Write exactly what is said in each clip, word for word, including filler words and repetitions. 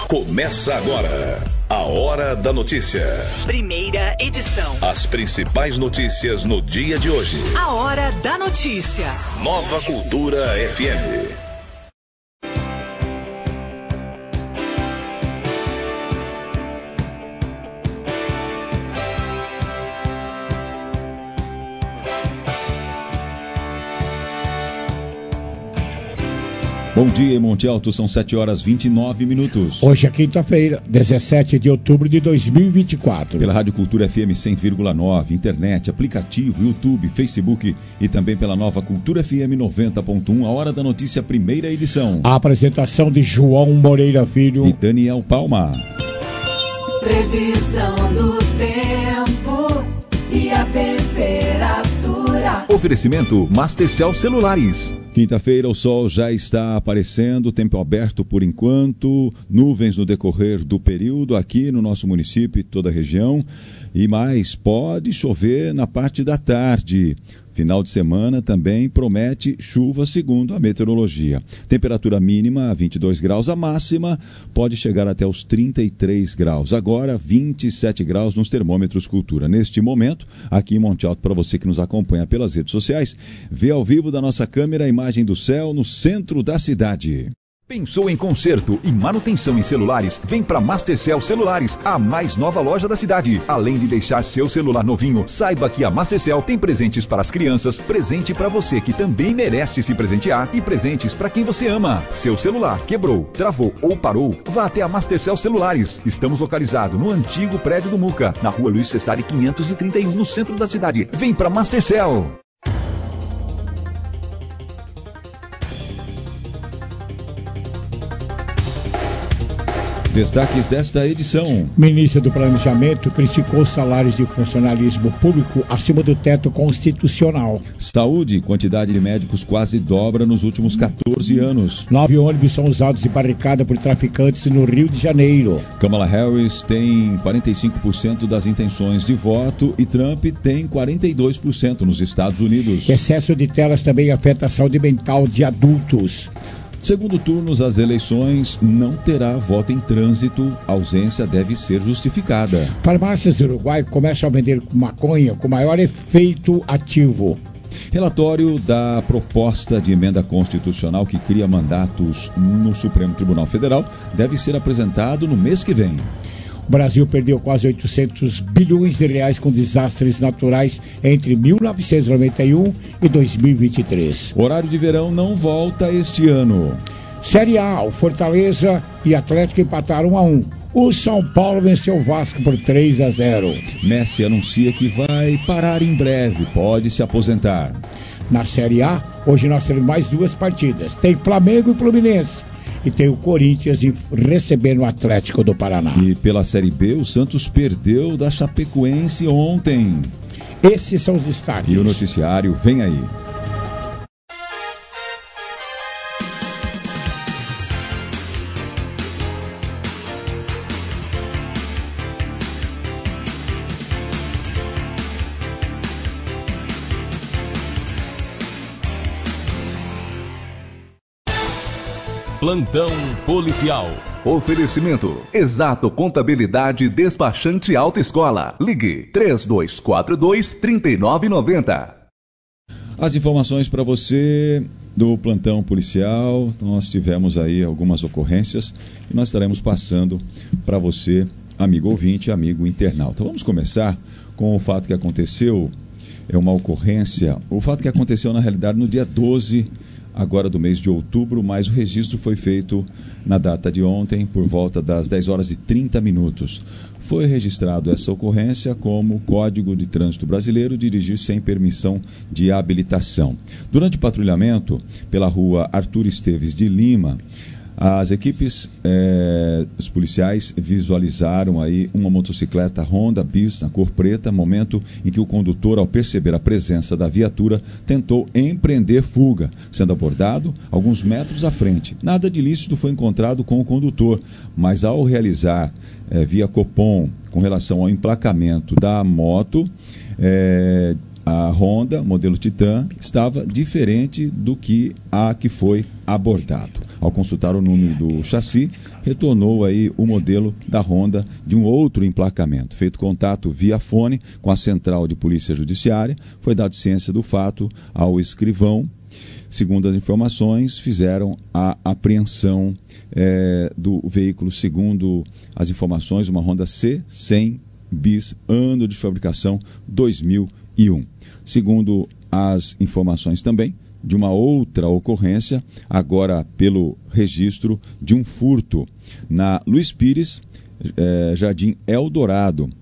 Começa agora a Hora da Notícia. Primeira edição. As principais notícias no dia de hoje. A Hora da Notícia. Nova Cultura F M. Bom dia, Monte Alto, são sete horas e vinte e nove minutos. Hoje é quinta-feira, dezessete de outubro de dois mil e vinte e quatro. Pela Rádio Cultura F M cem vírgula nove, internet, aplicativo, YouTube, Facebook e também pela Nova Cultura F M noventa ponto um, a Hora da Notícia, primeira edição. A apresentação de João Moreira Filho e Daniel Palma. Previsão do tempo e a temperatura. Oferecimento Mastercell Celulares. Quinta-feira o sol já está aparecendo, tempo aberto por enquanto, nuvens no decorrer do período aqui no nosso município e toda a região, e mais, pode chover na parte da tarde. Final de semana também promete chuva segundo a meteorologia. Temperatura mínima vinte e dois graus, a máxima pode chegar até os trinta e três graus. Agora vinte e sete graus nos termômetros Cultura. Neste momento, aqui em Monte Alto, para você que nos acompanha pelas redes sociais, vê ao vivo da nossa câmera a imagem do céu no centro da cidade. Pensou em conserto e manutenção em celulares? Vem para Mastercell Celulares, a mais nova loja da cidade. Além de deixar seu celular novinho, saiba que a Mastercell tem presentes para as crianças, presente para você que também merece se presentear e presentes para quem você ama. Seu celular quebrou, travou ou parou? Vá até a Mastercell Celulares. Estamos localizados no antigo prédio do Muca, na rua Luiz Sestari quinhentos e trinta e um, no centro da cidade. Vem para Mastercell. Destaques desta edição. Ministro do Planejamento criticou salários de funcionalismo público acima do teto constitucional. Saúde, quantidade de médicos quase dobra nos últimos quatorze anos. Nove ônibus são usados em barricada por traficantes no Rio de Janeiro. Kamala Harris tem quarenta e cinco por cento das intenções de voto e Trump tem quarenta e dois por cento nos Estados Unidos. Excesso de telas também afeta a saúde mental de adultos. Segundo turno, as eleições não terá voto em trânsito. A ausência deve ser justificada. Farmácias do Uruguai começam a vender maconha com maior efeito ativo. Relatório da proposta de emenda constitucional que cria mandatos no Supremo Tribunal Federal deve ser apresentado no mês que vem. O Brasil perdeu quase oitocentos bilhões de reais com desastres naturais entre mil novecentos e noventa e um e dois mil e vinte e três. Horário de verão não volta este ano. Série A, o Fortaleza e Atlético empataram um a um. O São Paulo venceu o Vasco por três a zero. Messi anuncia que vai parar em breve, pode se aposentar. Na Série A, hoje nós temos mais duas partidas. Tem Flamengo e Fluminense. E tem o Corinthians recebendo o Atlético do Paraná. E pela Série B, o Santos perdeu da Chapecoense ontem. Esses são os destaques. E o noticiário vem aí. Plantão policial. Oferecimento Exato Contabilidade Despachante Autoescola. Ligue três dois quatro dois, três nove nove zero. As informações para você do plantão policial. Nós tivemos aí algumas ocorrências e nós estaremos passando para você, amigo ouvinte, amigo internauta. Vamos começar com o fato que aconteceu, é uma ocorrência, o fato que aconteceu na realidade no dia doze agora do mês de outubro, mas o registro foi feito na data de ontem, por volta das dez horas e trinta minutos. Foi registrado essa ocorrência como Código de Trânsito Brasileiro, dirigir sem permissão de habilitação. Durante o patrulhamento pela rua Arthur Esteves de Lima, as equipes, eh, os policiais visualizaram aí uma motocicleta Honda Bis na cor preta, momento em que o condutor, ao perceber a presença da viatura, tentou empreender fuga, sendo abordado alguns metros à frente. Nada de ilícito foi encontrado com o condutor, mas ao realizar eh, via Copom com relação ao emplacamento da moto, eh, a Honda, modelo Titan, estava diferente do que a que foi abordado. Ao consultar o número do chassi, retornou aí o modelo da Honda de um outro emplacamento. Feito contato via fone com a Central de Polícia Judiciária, foi dado ciência do fato ao escrivão. Segundo as informações, fizeram a apreensão é, do veículo, segundo as informações, uma Honda C cem bis, ano de fabricação dois mil e um. Segundo as informações também, de uma outra ocorrência, agora pelo registro de um furto na Luiz Pires, é, Jardim Eldorado.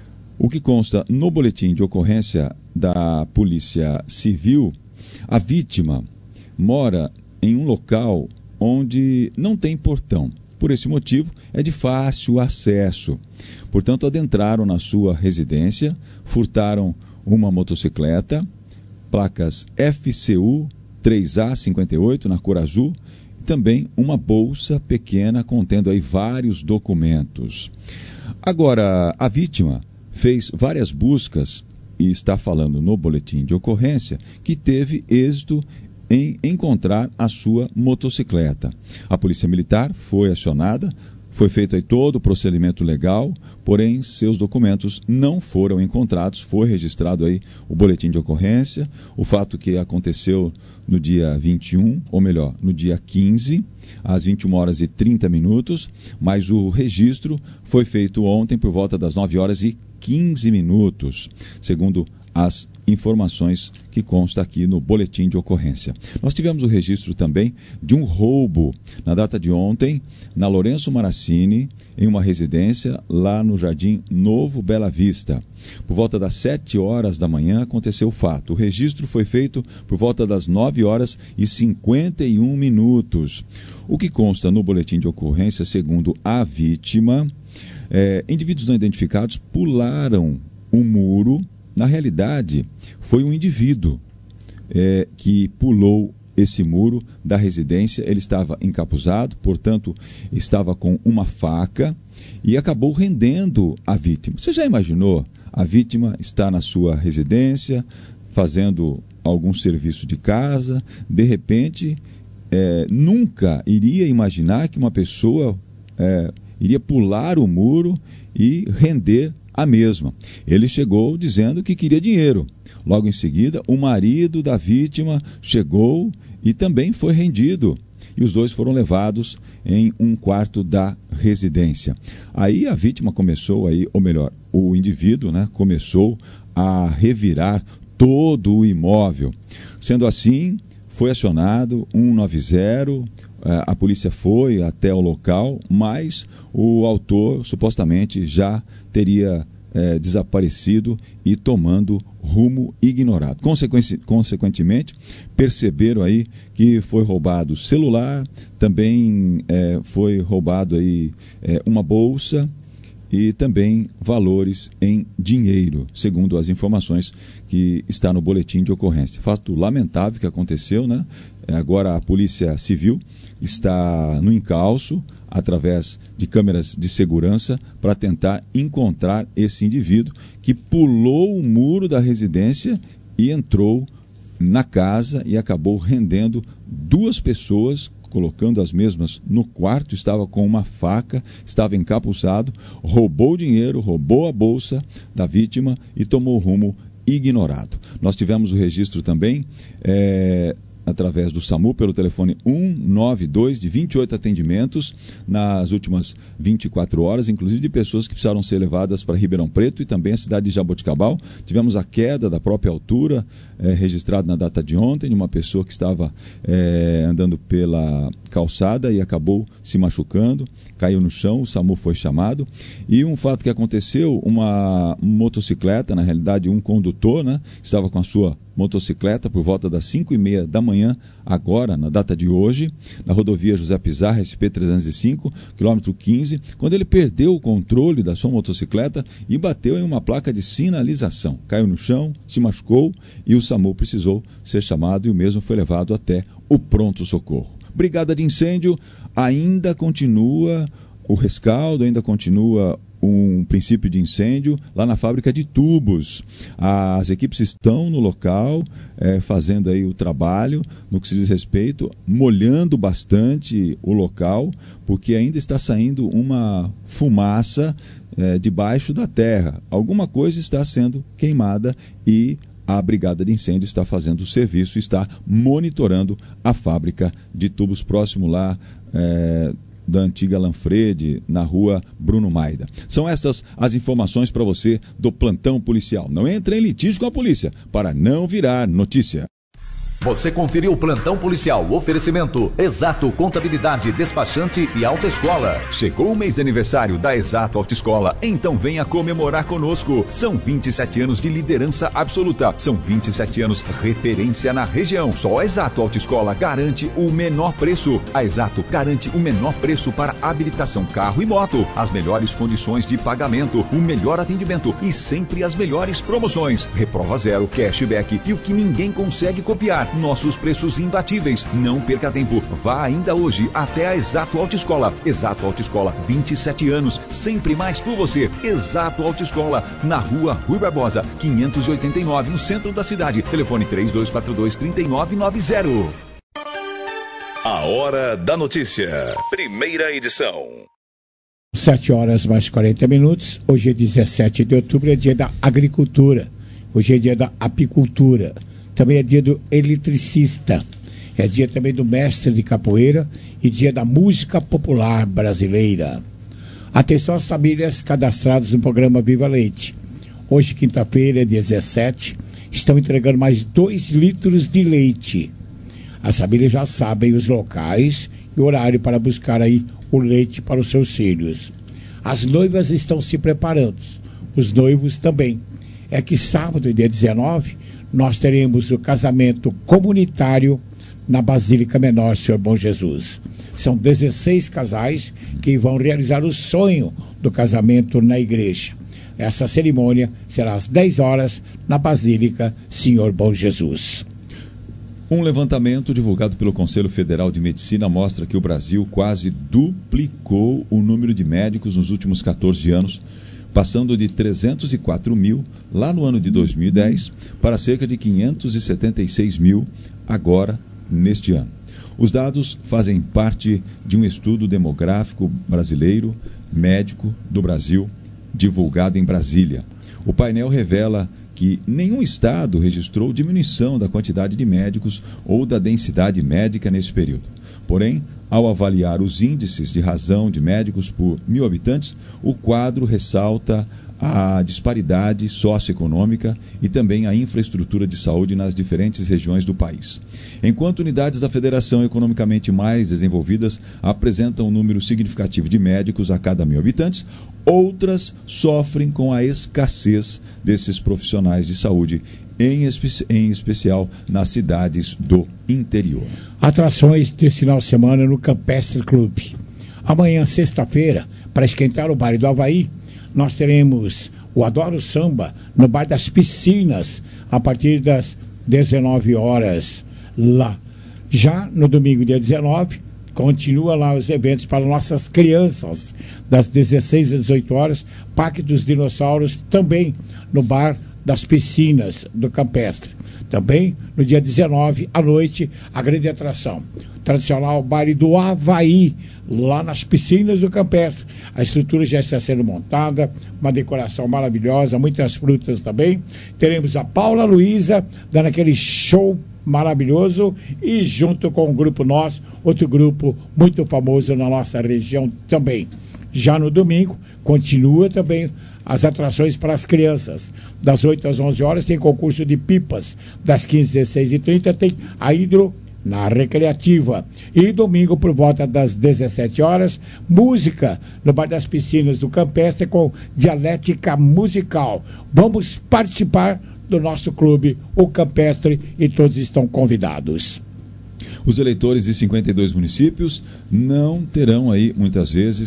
O que consta no boletim de ocorrência da Polícia Civil, a vítima mora em um local onde não tem portão. Por esse motivo, é de fácil acesso. Portanto, adentraram na sua residência, furtaram uma motocicleta, placas F C U três A cinquenta e oito, na cor azul, e também uma bolsa pequena contendo aí vários documentos. Agora, a vítima fez várias buscas e está falando no boletim de ocorrência que teve êxito em encontrar a sua motocicleta. A Polícia Militar foi acionada, foi feito aí todo o procedimento legal, porém seus documentos não foram encontrados, foi registrado aí o boletim de ocorrência, o fato que aconteceu no dia vinte e um, ou melhor, no dia quinze, às vinte e uma horas e trinta minutos, mas o registro foi feito ontem por volta das nove horas e quinze minutos, segundo as informações que consta aqui no boletim de ocorrência. Nós tivemos o registro também de um roubo na data de ontem, na Lourenço Maracini, em uma residência lá no Jardim Novo Bela Vista. Por volta das sete horas da manhã aconteceu o fato. O registro foi feito por volta das nove horas e cinquenta e um minutos. O que consta no boletim de ocorrência, segundo a vítima, é, indivíduos não identificados pularam um muro. Na realidade, foi um indivíduo é, que pulou esse muro da residência. Ele estava encapuzado, portanto, estava com uma faca e acabou rendendo a vítima. Você já imaginou? A vítima está na sua residência, fazendo algum serviço de casa, de repente, é, nunca iria imaginar que uma pessoa é, iria pular o muro e render a mesma. Ele chegou dizendo que queria dinheiro. Logo em seguida, o marido da vítima chegou e também foi rendido. E os dois foram levados em um quarto da residência. Aí a vítima começou, aí, ou melhor, o indivíduo, né, começou a revirar todo o imóvel. Sendo assim, foi acionado cento e noventa, a polícia foi até o local, mas o autor supostamente já teria é, desaparecido e tomando rumo ignorado. Consequenci- consequentemente, perceberam aí que foi roubado celular, também é, foi roubado aí, é, uma bolsa e também valores em dinheiro, segundo as informações que está no boletim de ocorrência. Fato lamentável que aconteceu, né? Agora a Polícia Civil está no encalço, através de câmeras de segurança, para tentar encontrar esse indivíduo que pulou o muro da residência e entrou na casa e acabou rendendo duas pessoas, colocando as mesmas no quarto, estava com uma faca, estava encapuzado, roubou o dinheiro, roubou a bolsa da vítima e tomou rumo ignorado. Nós tivemos o registro também, é, através do SAMU, pelo telefone cento e noventa e dois, de vinte e oito atendimentos nas últimas vinte e quatro horas, inclusive de pessoas que precisaram ser levadas para Ribeirão Preto e também a cidade de Jaboticabal. Tivemos a queda da própria altura, é, registrada na data de ontem, de uma pessoa que estava é, andando pela calçada e acabou se machucando, caiu no chão, o SAMU foi chamado. E um fato que aconteceu, uma motocicleta, na realidade um condutor, né, estava com a sua motocicleta por volta das cinco e meia da manhã, agora, na data de hoje, na rodovia José Pizarro, S P trezentos e cinco, quilômetro quinze, quando ele perdeu o controle da sua motocicleta e bateu em uma placa de sinalização. Caiu no chão, se machucou e o SAMU precisou ser chamado e o mesmo foi levado até o pronto-socorro. Brigada de incêndio ainda continua o rescaldo, ainda continua um princípio de incêndio lá na fábrica de tubos. As equipes estão no local, é, fazendo aí o trabalho no que se diz respeito, molhando bastante o local, porque ainda está saindo uma fumaça é, debaixo da terra. Alguma coisa está sendo queimada e a Brigada de Incêndio está fazendo o serviço, está monitorando a fábrica de tubos próximo lá é, da antiga Lanfredi, na rua Bruno Maida. São estas as informações para você do plantão policial. Não entre em litígio com a polícia, para não virar notícia. Você conferiu o Plantão Policial, oferecimento Exato Contabilidade, Despachante e Autoescola. Chegou o mês de aniversário da Exato Autoescola, então venha comemorar conosco. São vinte e sete anos de liderança absoluta, são vinte e sete anos referência na região. Só a Exato Autoescola garante o menor preço. A Exato garante o menor preço para habilitação carro e moto, as melhores condições de pagamento, o melhor atendimento e sempre as melhores promoções. Reprova zero, cashback e o que ninguém consegue copiar. Nossos preços imbatíveis. Não perca tempo. Vá ainda hoje até a Exato Autoescola. Exato Autoescola, vinte e sete anos, sempre mais por você. Exato Autoescola, na rua Rui Barbosa, quinhentos e oitenta e nove, no centro da cidade. Telefone três dois quatro dois, três nove nove zero. A Hora da Notícia. Primeira edição. sete horas mais quarenta minutos. Hoje é dezessete de outubro, é dia da agricultura. Hoje é dia da apicultura. Também é dia do eletricista, é dia também do mestre de capoeira e dia da música popular brasileira. Atenção às famílias cadastradas no programa Viva Leite. Hoje, quinta-feira, dia dezessete, estão entregando mais dois litros de leite. As famílias já sabem os locais e o horário para buscar aí o leite para os seus filhos. As noivas estão se preparando, os noivos também. É que sábado, dia dezenove, nós teremos o casamento comunitário na Basílica Menor Senhor Bom Jesus. São dezesseis casais que vão realizar o sonho do casamento na igreja. Essa cerimônia será às dez horas na Basílica Senhor Bom Jesus. Um levantamento divulgado pelo Conselho Federal de Medicina mostra que o Brasil quase duplicou o número de médicos nos últimos quatorze anos, passando de trezentos e quatro mil lá no ano de dois mil e dez para cerca de quinhentos e setenta e seis mil agora neste ano. Os dados fazem parte de um estudo demográfico brasileiro, médico do Brasil, divulgado em Brasília. O painel revela que nenhum estado registrou diminuição da quantidade de médicos ou da densidade médica nesse período. Porém, ao avaliar os índices de razão de médicos por mil habitantes, o quadro ressalta a disparidade socioeconômica e também a infraestrutura de saúde nas diferentes regiões do país. Enquanto unidades da federação economicamente mais desenvolvidas apresentam um número significativo de médicos a cada mil habitantes, outras sofrem com a escassez desses profissionais de saúde, em, espe- em especial nas cidades do interior. Atrações desse final de semana no Campestre Clube. Amanhã, sexta-feira, para esquentar o baile do Havaí, nós teremos o Adoro Samba no Bar das Piscinas, a partir das dezenove horas lá. Já no domingo, dia dezenove, continua lá os eventos para nossas crianças, das dezesseis às dezoito horas, Parque dos Dinossauros, também no Bar das Piscinas do Campestre. Também no dia dezenove, à noite, a grande atração, tradicional baile do Havaí, lá nas piscinas do Campestre. A estrutura já está sendo montada, uma decoração maravilhosa, muitas frutas também. Teremos a Paula Luísa dando aquele show maravilhoso e junto com o grupo Nós, outro grupo muito famoso na nossa região também. Já no domingo, continua também as atrações para as crianças. Das oito às onze horas tem concurso de pipas. Das quinze às dezesseis e trinta tem a hidro na recreativa. E domingo, por volta das dezessete horas, música no Bar das Piscinas do Campestre com dialética musical. Vamos participar do nosso clube, o Campestre, e todos estão convidados. Os eleitores de cinquenta e dois municípios não terão aí, muitas vezes,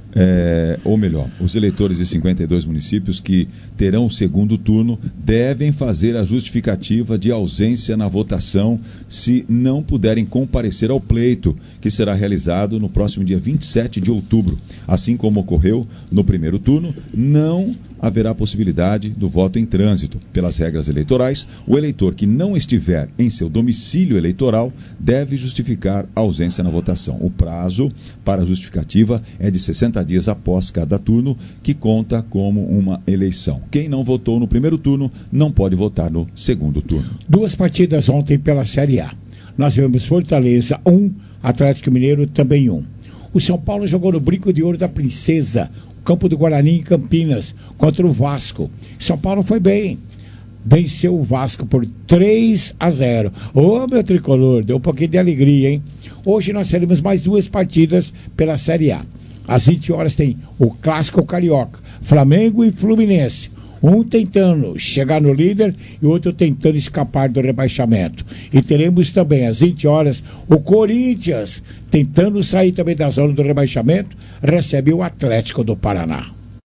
É, ou melhor, os eleitores de cinquenta e dois municípios que terão o segundo turno devem fazer a justificativa de ausência na votação se não puderem comparecer ao pleito, que será realizado no próximo dia vinte e sete de outubro. Assim como ocorreu no primeiro turno, não haverá possibilidade do voto em trânsito. Pelas regras eleitorais, o eleitor que não estiver em seu domicílio eleitoral deve justificar a ausência na votação. O prazo para a justificativa é de sessenta dias após cada turno, que conta como uma eleição. Quem não votou no primeiro turno não pode votar no segundo turno. Duas partidas ontem pela Série A. Nós tivemos Fortaleza um, Atlético Mineiro também um. O São Paulo jogou no Brinco de Ouro da Princesa, Campo do Guarani em Campinas, contra o Vasco. São Paulo foi bem, venceu o Vasco por três a zero. Ô, meu tricolor, deu um pouquinho de alegria, hein? Hoje nós teremos mais duas partidas pela Série A. Às vinte horas tem o Clássico Carioca, Flamengo e Fluminense. Um tentando chegar no líder e outro tentando escapar do rebaixamento. E teremos também às vinte horas o Corinthians tentando sair também da zona do rebaixamento, recebe o Atlético do Paraná.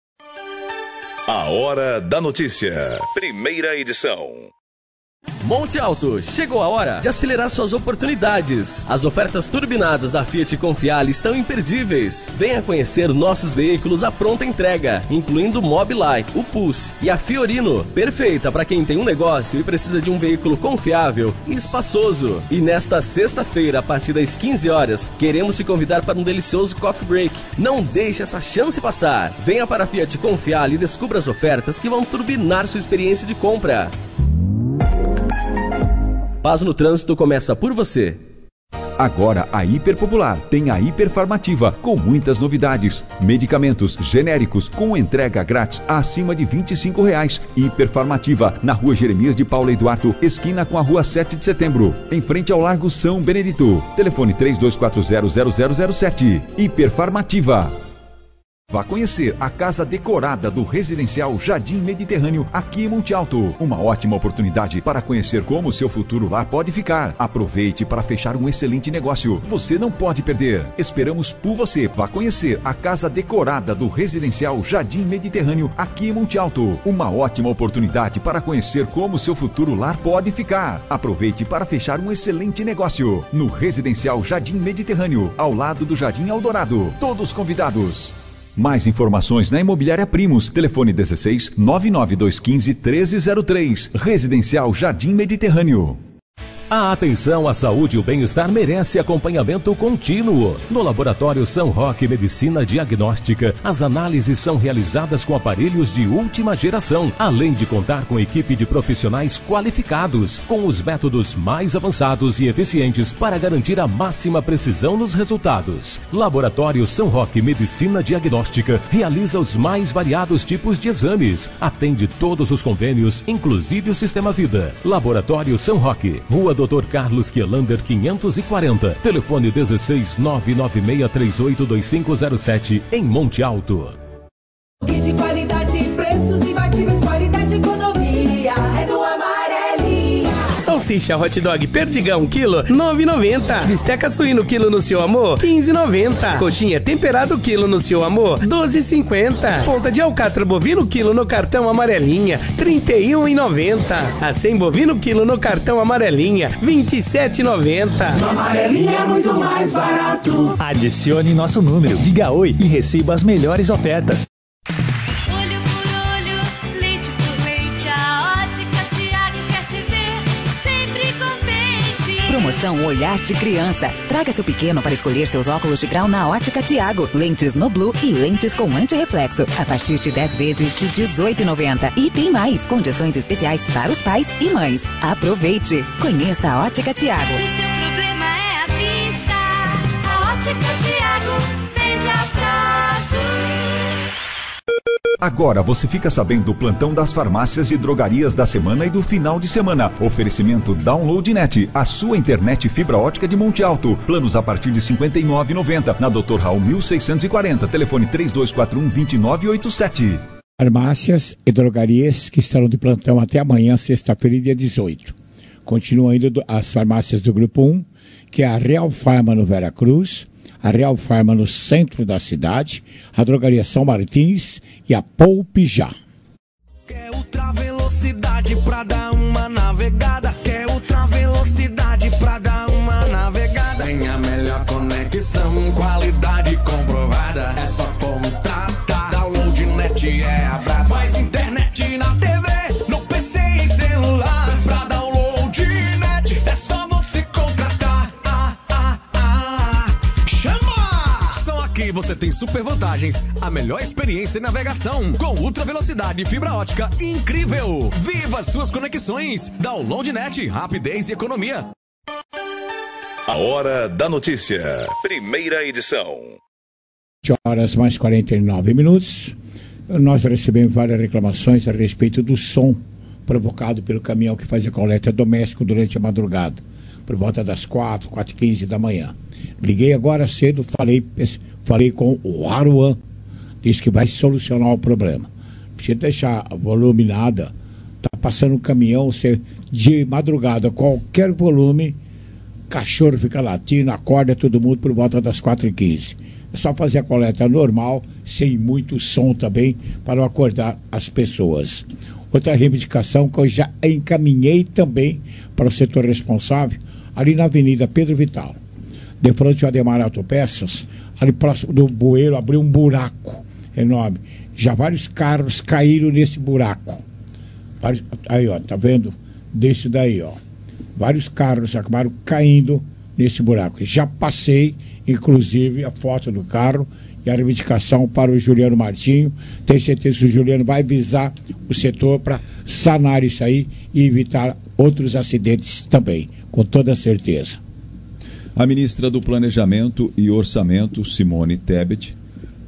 A Hora da Notícia, primeira edição. Monte Alto, chegou a hora de acelerar suas oportunidades. As ofertas turbinadas da Fiat Confiale estão imperdíveis. Venha conhecer nossos veículos à pronta entrega, incluindo o Mobileye, o Pulse e a Fiorino, perfeita para quem tem um negócio e precisa de um veículo confiável e espaçoso. E nesta sexta-feira, a partir das quinze horas, queremos te convidar para um delicioso coffee break. Não deixe essa chance passar. Venha para a Fiat Confiale e descubra as ofertas que vão turbinar sua experiência de compra. Paz no Trânsito começa por você. Agora a Hiperpopular tem a Hiperfarmativa, com muitas novidades. Medicamentos genéricos com entrega grátis acima de vinte e cinco reais. Hiperfarmativa, na rua Jeremias de Paula Eduardo, esquina com a rua sete de setembro, em frente ao Largo São Benedito. Telefone três dois quatro zero zero zero zero sete. Hiperfarmativa. Vá conhecer a casa decorada do Residencial Jardim Mediterrâneo aqui em Monte Alto. Uma ótima oportunidade para conhecer como o seu futuro lá pode ficar. Aproveite para fechar um excelente negócio. Você não pode perder. Esperamos por você. Vá conhecer a casa decorada do Residencial Jardim Mediterrâneo aqui em Monte Alto. Uma ótima oportunidade para conhecer como o seu futuro lar pode ficar. Aproveite para fechar um excelente negócio no Residencial Jardim Mediterrâneo, ao lado do Jardim Eldorado. Todos convidados. Mais informações na Imobiliária Primos. Telefone dezesseis, nove nove dois um cinco, treze zero três. Residencial Jardim Mediterrâneo. A atenção à saúde e o bem-estar merece acompanhamento contínuo. No Laboratório São Roque Medicina Diagnóstica, as análises são realizadas com aparelhos de última geração, além de contar com equipe de profissionais qualificados, com os métodos mais avançados e eficientes para garantir a máxima precisão nos resultados. Laboratório São Roque Medicina Diagnóstica realiza os mais variados tipos de exames, atende todos os convênios, inclusive o Sistema Vida. Laboratório São Roque, Rua doutor Carlos Quielander quinhentos e quarenta, telefone dezesseis, nove nove seis três oito dois cinco zero sete, em Monte Alto. De qualidade, preços imbatíveis, qualidade e economia, é do Amarelinha. Salsicha hot dog perdigão quilo, nove reais e noventa centavos. Bisteca suíno quilo no seu amor, quinze reais e noventa centavos. Coxinha temperado quilo no seu amor, doze reais e cinquenta centavos. Ponta de alcatra bovino quilo no cartão Amarelinha, trinta e um reais e noventa centavos. Acém bovino quilo no cartão Amarelinha, vinte e sete reais e noventa centavos. No Amarelinha é muito mais barato. Adicione nosso número, diga oi e receba as melhores ofertas. Olho por olho, leite por leite, a Ótica Tiago quer te ver sempre contente. Promoção Olhar de Criança. Traga seu pequeno para escolher seus óculos de grau na Ótica Tiago. Lentes no Blue e lentes com antirreflexo. A partir de dez vezes de dezoito reais e noventa centavos. E tem mais, condições especiais para os pais e mães. Aproveite. Conheça a Ótica Tiago. Se o seu problema é a vista, a Ótica Tiago vende a prazo. Agora você fica sabendo do plantão das farmácias e drogarias da semana e do final de semana. Oferecimento Download Net, a sua internet fibra ótica de Monte Alto. Planos a partir de cinquenta e nove reais e noventa centavos. Na doutor Raul mil seiscentos e quarenta. Telefone três dois quatro um, dois nove oito sete. Farmácias e drogarias que estarão de plantão até amanhã, sexta-feira, dia dezoito. Continuam ainda as farmácias do Grupo um, que é a Real Farma no Vera Cruz, a Real Farma no centro da cidade, a Drogaria São Martins e a Poupe Já. Quer ultra velocidade pra dar uma navegada? Quer ultra velocidade pra dar uma navegada? Tem a melhor conexão, qualidade comprovada. É só contratar. Download net é a braba. Mais internet na T V, no P C e celular. Pra download net é só você contratar. Ah, ah, ah. Chama! Só aqui você tem super vantagens. A melhor experiência em navegação com ultra velocidade e fibra ótica incrível. Viva suas conexões. Download net, rapidez e economia. A Hora da Notícia. Primeira edição. sete horas mais quarenta e nove minutos. Nós recebemos várias reclamações a respeito do som provocado pelo caminhão que fazia coleta doméstica durante a madrugada, por volta das quatro, quatro e quinze da manhã. Liguei agora cedo, falei, falei com o Aruan, disse que vai solucionar o problema. Precisa deixar o volume nada. Tá passando um caminhão, você, de madrugada, qualquer volume, cachorro fica latindo, acorda todo mundo por volta das quatro e quinze. É só fazer a coleta normal, sem muito som também, para não acordar as pessoas. Outra reivindicação que eu já encaminhei também para o setor responsável, ali na Avenida Pedro Vital, de frente ao Ademar Autopeças, ali próximo do bueiro, abriu um buraco enorme. Já vários carros caíram nesse buraco. Vários, aí, ó, tá vendo? Desse daí, ó. Vários carros acabaram caindo nesse buraco. Já passei, inclusive, a foto do carro e a reivindicação para o Juliano Martinho. Tenho certeza que o Juliano vai avisar o setor para sanar isso aí e evitar outros acidentes também, com toda certeza. A ministra do Planejamento e Orçamento, Simone Tebet,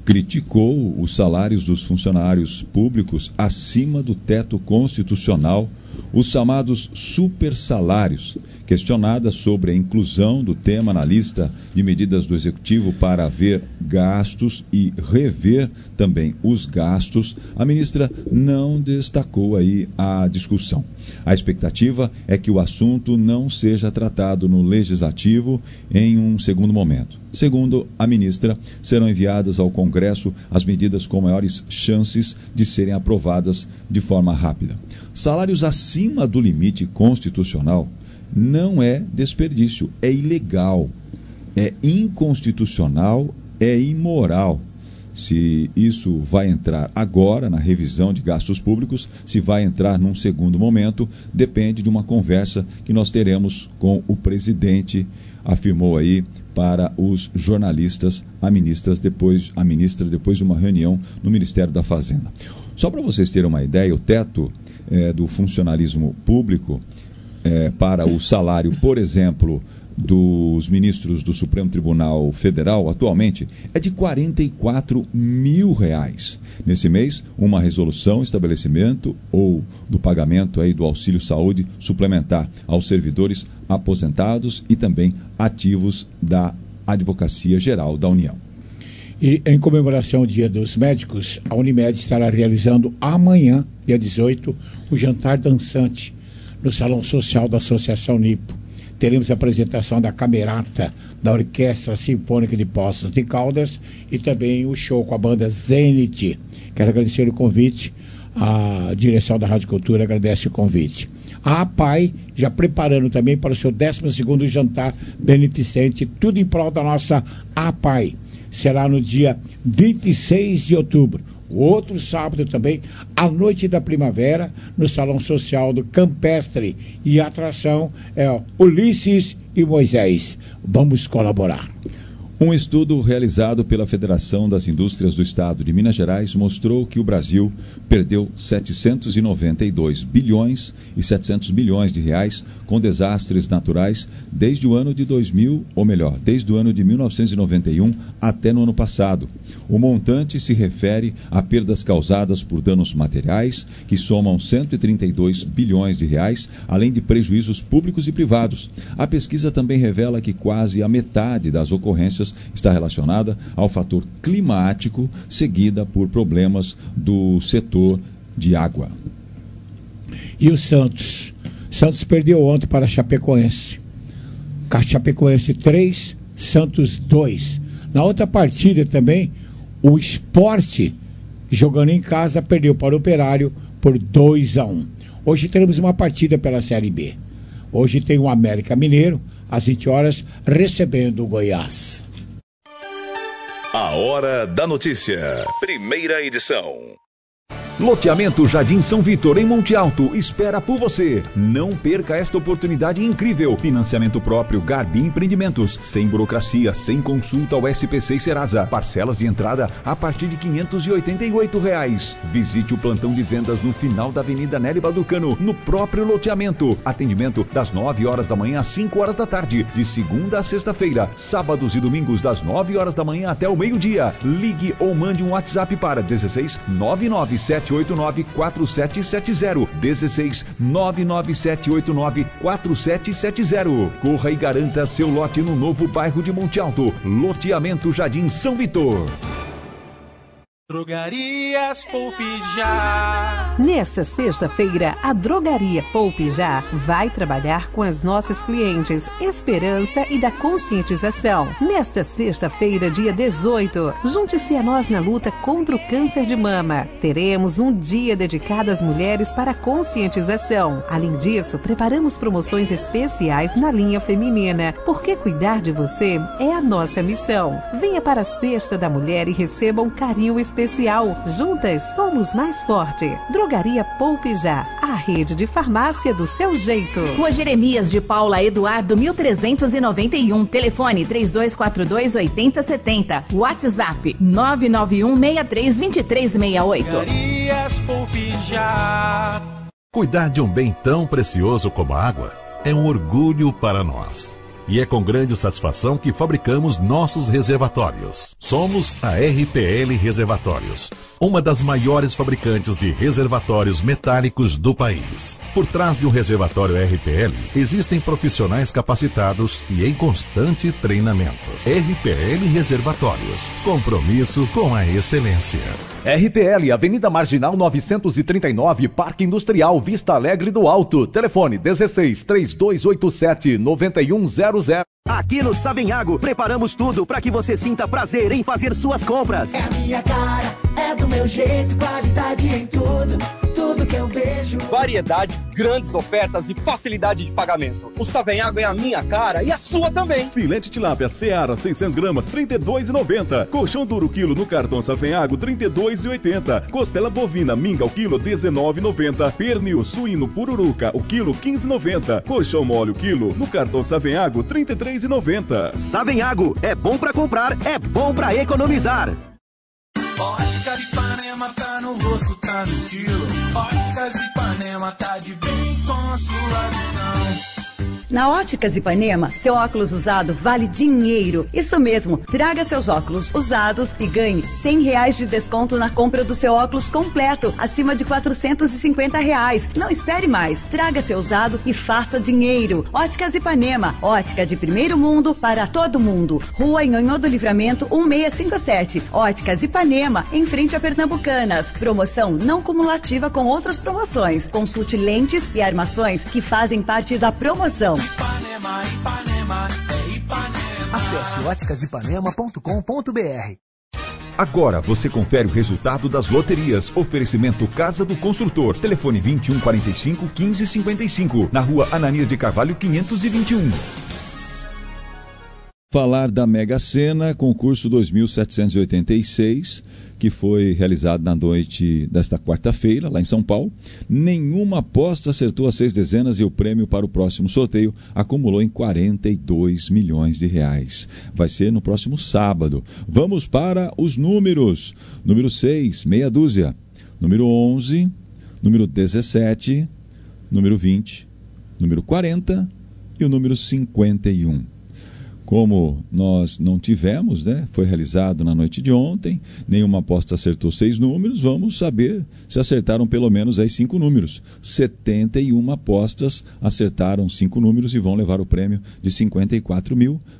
criticou os salários dos funcionários públicos acima do teto constitucional, os chamados supersalários. Questionada sobre a inclusão do tema na lista de medidas do Executivo para haver gastos e rever também os gastos, a ministra não destacou aí a discussão. A expectativa é que o assunto não seja tratado no Legislativo em um segundo momento. Segundo a ministra, serão enviadas ao Congresso as medidas com maiores chances de serem aprovadas de forma rápida. Salários acima do limite constitucional não é desperdício, é ilegal, é inconstitucional, é imoral. Se isso vai entrar agora na revisão de gastos públicos, se vai entrar num segundo momento, depende de uma conversa que nós teremos com o presidente, afirmou aí para os jornalistas a ministra depois, a ministra depois de uma reunião no Ministério da Fazenda. Só para vocês terem uma ideia, o teto é, do funcionalismo público É, para o salário, por exemplo, dos ministros do Supremo Tribunal Federal, atualmente, é de quarenta e quatro mil reais. Nesse mês, uma resolução, estabelecimento ou do pagamento aí do auxílio saúde suplementar aos servidores aposentados e também ativos da Advocacia Geral da União. E em comemoração ao Dia dos Médicos, a Unimed estará realizando amanhã, dia dezoito, o jantar dançante no Salão Social da Associação Nipo. Teremos a apresentação da Camerata da Orquestra Sinfônica de Poços de Caldas e também o show com a banda Zenit. Quero agradecer o convite, a direção da Rádio Cultura agradece o convite. A APAI já preparando também para o seu décimo segundo jantar beneficente, tudo em prol da nossa APAI. Será no dia vinte e seis de outubro. O outro sábado também, à noite da primavera, no Salão Social do Campestre. E a atração é ó, Ulisses e Moisés. Vamos colaborar. Um estudo realizado pela Federação das Indústrias do Estado de Minas Gerais mostrou que o Brasil perdeu setecentos e noventa e dois bilhões e setecentos milhões de reais com desastres naturais desde o ano de dois mil, ou melhor, desde o ano de mil novecentos e noventa e um até no ano passado. O montante se refere a perdas causadas por danos materiais, que somam cento e trinta e dois bilhões de reais, além de prejuízos públicos e privados. A pesquisa também revela que quase a metade das ocorrências está relacionada ao fator climático, seguida por problemas do setor de água. E o Santos? Santos perdeu ontem para a Chapecoense. Chapecoense três, Santos dois. Na outra partida também, o Sport, jogando em casa, perdeu para o Operário por dois a um. Hoje teremos uma partida pela Série B. Hoje tem o América Mineiro, às vinte horas, recebendo o Goiás. A Hora da Notícia. Primeira edição. Loteamento Jardim São Vitor, em Monte Alto, espera por você. Não perca esta oportunidade incrível. Financiamento próprio Garbi Empreendimentos. Sem burocracia, sem consulta ao S P C e Serasa. Parcelas de entrada a partir de quinhentos e oitenta e oito reais. Visite o plantão de vendas no final da Avenida Nélio Balducano, no próprio loteamento. Atendimento das nove horas da manhã às cinco horas da tarde, de segunda a sexta-feira. Sábados e domingos das nove horas da manhã até o meio-dia. Ligue ou mande um WhatsApp para dezesseis nove nove sete oito nove quatro sete sete zero. dezesseis nove nove sete oito nove quatro sete sete zero. Corra e garanta seu lote no novo bairro de Monte Alto. Loteamento Jardim São Vitor. Drogarias Poupe Já. Nesta sexta-feira, a Drogaria Poupe Já vai trabalhar com as nossas clientes Esperança e da Conscientização. Nesta sexta-feira, dia dezoito, junte-se a nós na luta contra o câncer de mama. Teremos um dia dedicado às mulheres para a conscientização. Além disso, preparamos promoções especiais na linha feminina, porque cuidar de você é a nossa missão. Venha para a Sexta da Mulher e receba um carinho especial. Especial. Juntas somos mais forte. Drogaria Poupe Já, a rede de farmácia do seu jeito. Rua Jeremias de Paula Eduardo, mil trezentos e noventa e um. Telefone três dois quatro dois, oito zero sete zero. WhatsApp nove nove um, seis três, dois três seis oito. Drogarias Poupe Já. Cuidar de um bem tão precioso como a água é um orgulho para nós. E é com grande satisfação que fabricamos nossos reservatórios. Somos a R P L Reservatórios, uma das maiores fabricantes de reservatórios metálicos do país. Por trás de um reservatório R P L, existem profissionais capacitados e em constante treinamento. R P L Reservatórios, compromisso com a excelência. R P L, Avenida Marginal novecentos e trinta e nove, Parque Industrial, Vista Alegre do Alto. Telefone dezesseis, três dois oito sete, nove um zero zero. Aqui no Savenhago, preparamos tudo para que você sinta prazer em fazer suas compras. É a minha cara, é do meu jeito, qualidade em tudo, tudo que eu vejo. Variedade, grandes ofertas e facilidade de pagamento. O Savenhago é a minha cara e a sua também. Filete tilápia Seara seiscentas gramas, trinta e dois reais e noventa centavos. Colchão duro quilo no cartão Savenhago, trinta e dois reais e oitenta centavos. Costela bovina minga o quilo, dezenove reais e noventa centavos. Pernil suíno pururuca o quilo, quinze reais e noventa centavos. Colchão mole o quilo no cartão Savenhago, trinta e três reais e noventa centavos. Savenhago, é bom pra comprar, é bom pra economizar. Óticas Ipanema tá no rosto, tá no estilo. Óticas Ipanema tá de bem com a sua visão. Na Óticas Ipanema, seu óculos usado vale dinheiro. Isso mesmo, traga seus óculos usados e ganhe cem reais de desconto na compra do seu óculos completo, acima de quatrocentos e cinquenta reais. Não espere mais, traga seu usado e faça dinheiro. Óticas Ipanema, ótica de primeiro mundo para todo mundo. Rua Nhonhô do Livramento, um seis cinco sete. Óticas Ipanema, em frente a Pernambucanas. Promoção não cumulativa com outras promoções. Consulte lentes e armações que fazem parte da promoção. Ipanema, Ipanema, é Ipanema. Acesse óticas ipanema ponto com ponto b r. Agora você confere o resultado das loterias. Oferecimento Casa do Construtor. Telefone vinte e um, quarenta e cinco, quinze, cinquenta e cinco. Na rua Ananias de Carvalho, quinhentos e vinte e um. Falar da Mega Sena, concurso dois mil setecentos e oitenta e seis, que foi realizado na noite desta quarta-feira, lá em São Paulo. Nenhuma aposta acertou as seis dezenas e o prêmio para o próximo sorteio acumulou em quarenta e dois milhões de reais. Vai ser no próximo sábado. Vamos para os números. Número seis, meia dúzia. Número onze, número dezessete, número vinte, número quarenta e o número cinquenta e um. Como nós não tivemos, né? Foi realizado na noite de ontem, nenhuma aposta acertou seis números, vamos saber se acertaram pelo menos aí cinco números. setenta e uma apostas acertaram cinco números e vão levar o prêmio de cinquenta e quatro mil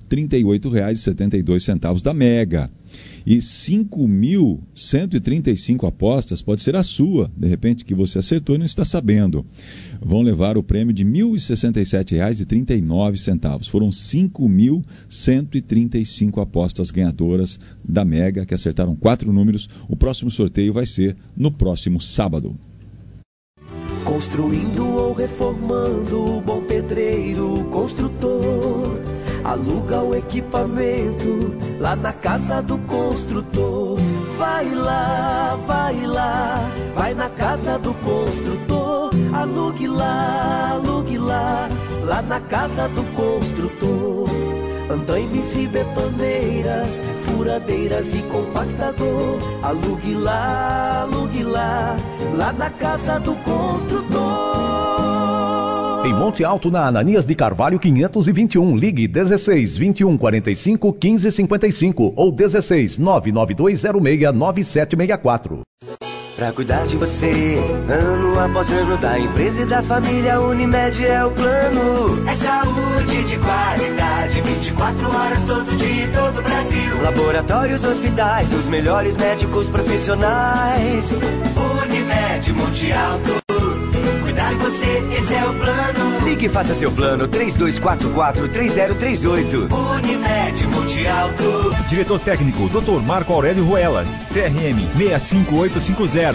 trinta e oito reais e setenta e dois centavos da Mega. E cinco mil cento e trinta e cinco apostas pode ser a sua, de repente, que você acertou e não está sabendo. Vão levar o prêmio de mil e sessenta e sete reais e trinta e nove centavos. Foram cinco mil cento e trinta e cinco apostas ganhadoras da Mega, que acertaram quatro números. O próximo sorteio vai ser no próximo sábado. Construindo ou reformando, bom pedreiro, construtor. Aluga o equipamento lá na casa do construtor. Vai lá, vai lá, vai na casa do construtor. Alugue lá, alugue lá, lá na casa do construtor. Andaimes e betoneiras, furadeiras e compactador. Alugue lá, alugue lá, lá na casa do construtor. Em Monte Alto, na Ananias de Carvalho quinhentos e vinte e um, ligue dezesseis, vinte e um, quarenta e cinco, quinze, cinquenta e cinco ou dezesseis, nove nove dois zero seis, nove sete seis quatro. Pra cuidar de você, ano após ano, da empresa e da família, Unimed é o plano. É saúde de qualidade, vinte e quatro horas todo dia em todo o Brasil. Laboratórios, hospitais, os melhores médicos profissionais. Unimed, Monte Alto, cuidar de você, esse é o plano. Ligue e faça seu plano, três dois quatro quatro, três zero três oito. Unimed, Monte Alto. Diretor técnico, doutor Marco Aurélio Ruelas, C R M seis cinco oito cinco zero.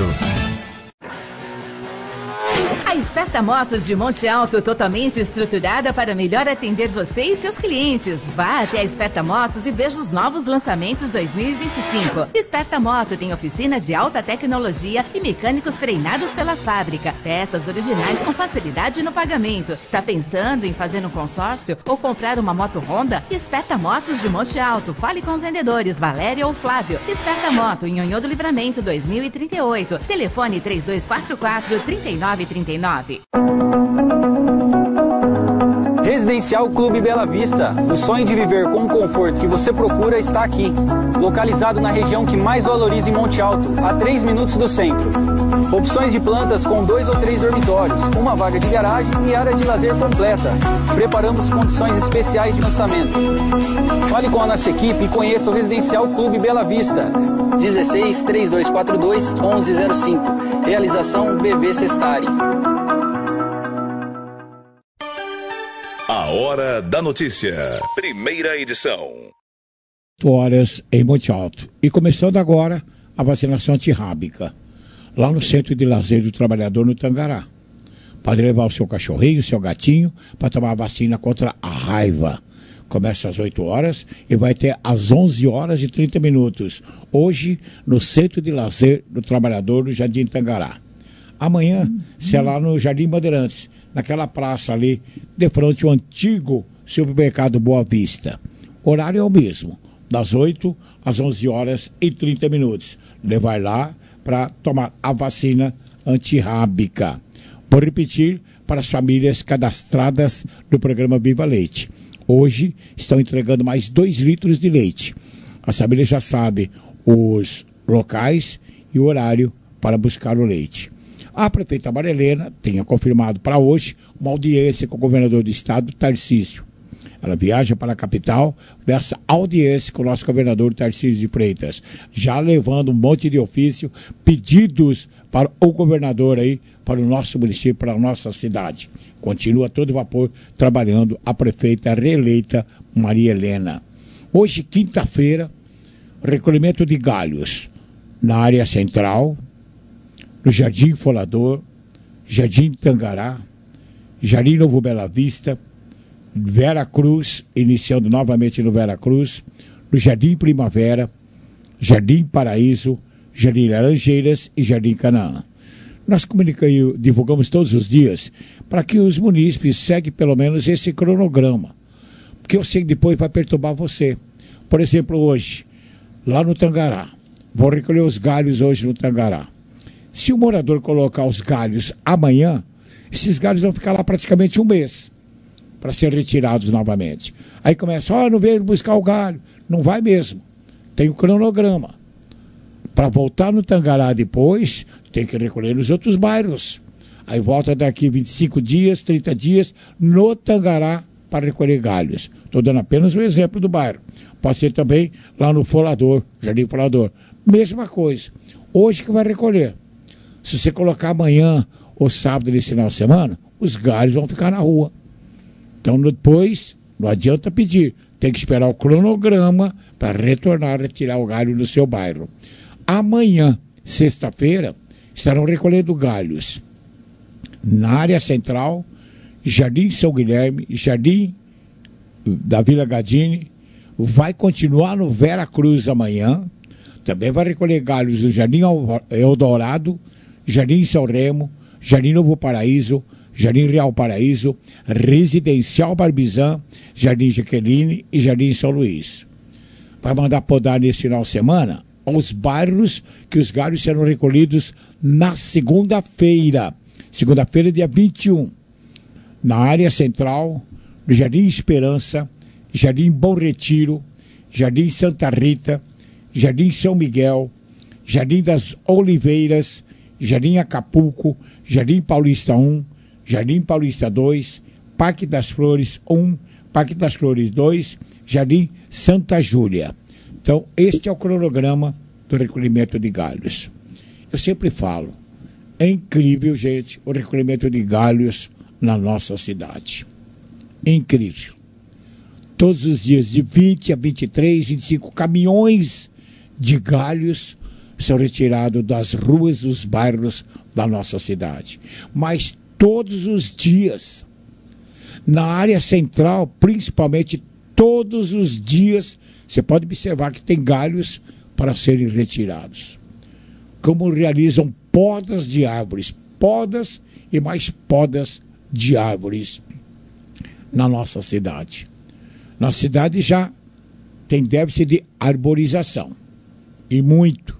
A Esperta Motos de Monte Alto, totalmente estruturada para melhor atender você e seus clientes. Vá até a Esperta Motos e veja os novos lançamentos dois mil e vinte e cinco. Esperta Moto tem oficina de alta tecnologia e mecânicos treinados pela fábrica. Peças originais com facilidade no pagamento. Está pensando em fazer um consórcio ou comprar uma moto Honda? Esperta Motos de Monte Alto. Fale com os vendedores Valéria ou Flávio. Esperta Moto em Nhonhô do Livramento dois mil e trinta e oito. Telefone três dois quatro quatro, três nove três nove. Residencial Clube Bela Vista. O sonho de viver com o conforto que você procura está aqui. Localizado na região que mais valoriza em Monte Alto, a três minutos do centro. Opções de plantas com dois ou três dormitórios, uma vaga de garagem e área de lazer completa. Preparamos condições especiais de lançamento. Fale com a nossa equipe e conheça o Residencial Clube Bela Vista. dezesseis, três dois quatro dois, onze zero cinco. Realização B V Sestari. A Hora da Notícia. Primeira edição. oito horas em Monte Alto. E começando agora a vacinação antirrábica. Lá no Centro de Lazer do Trabalhador, no Tangará. Pode levar o seu cachorrinho, o seu gatinho, para tomar a vacina contra a raiva. Começa às oito horas e vai ter às onze horas e trinta minutos. Hoje, no Centro de Lazer do Trabalhador, no Jardim Tangará. Amanhã, uhum. será lá no Jardim Bandeirantes, naquela praça ali, de frente ao antigo supermercado Boa Vista. O horário é o mesmo, das oito às onze horas e trinta minutos. Levar lá para tomar a vacina antirrábica. Vou repetir para as famílias cadastradas do programa Viva Leite. Hoje estão entregando mais dois litros de leite. A família já sabe os locais e o horário para buscar o leite. A prefeita Maria Helena tenha confirmado para hoje uma audiência com o governador do estado, Tarcísio. Ela viaja para a capital nessa audiência com o nosso governador Tarcísio de Freitas, já levando um monte de ofício, pedidos para o governador aí, para o nosso município, para a nossa cidade. Continua a todo vapor trabalhando a prefeita reeleita Maria Helena. Hoje, quinta-feira, recolhimento de galhos na área central, no Jardim Folador, Jardim Tangará, Jardim Novo Bela Vista, Vera Cruz, iniciando novamente no Vera Cruz, no Jardim Primavera, Jardim Paraíso, Jardim Laranjeiras e Jardim Canaã. Nós comunicamos, divulgamos todos os dias para que os munícipes seguem pelo menos esse cronograma, porque eu sei que depois vai perturbar você. Por exemplo, hoje, lá no Tangará, vou recolher os galhos hoje no Tangará. Se o morador colocar os galhos amanhã, esses galhos vão ficar lá praticamente um mês para ser retirados novamente. Aí começa, ó, oh, não veio buscar o galho. Não vai mesmo. Tem o cronograma. Para voltar no Tangará depois, tem que recolher nos outros bairros. Aí volta daqui vinte e cinco dias, trinta dias, no Tangará para recolher galhos. Estou dando apenas o exemplo do bairro. Pode ser também lá no Folador, Jardim Folador. Mesma coisa. Hoje que vai recolher. Se você colocar amanhã ou sábado nesse final de semana, os galhos vão ficar na rua. Então depois, não adianta pedir. Tem que esperar o cronograma para retornar a retirar o galho do seu bairro. Amanhã, sexta-feira, estarão recolhendo galhos na área central, Jardim São Guilherme, Jardim da Vila Gadini, vai continuar no Vera Cruz amanhã, também vai recolher galhos no Jardim Eldorado, Jardim São Remo, Jardim Novo Paraíso, Jardim Real Paraíso, Residencial Barbizan, Jardim Jaqueline e Jardim São Luís. Vai mandar podar nesse final de semana aos bairros que os galhos serão recolhidos na segunda-feira. Segunda-feira, dia vinte e um. Na área central, no Jardim Esperança, Jardim Bom Retiro, Jardim Santa Rita, Jardim São Miguel, Jardim das Oliveiras, Jardim Acapulco, Jardim Paulista um, Jardim Paulista dois, Parque das Flores um, Parque das Flores dois, Jardim Santa Júlia. Então, este é o cronograma do recolhimento de galhos. Eu sempre falo, é incrível, gente, o recolhimento de galhos na nossa cidade. É incrível. Todos os dias, de vinte a vinte e três, vinte e cinco caminhões de galhos são retirados das ruas dos bairros da nossa cidade. Mas todos os dias, na área central, principalmente todos os dias, você pode observar que tem galhos para serem retirados. Como realizam podas de árvores, podas e mais podas de árvores na nossa cidade. Nossa cidade já tem déficit de arborização, e muito.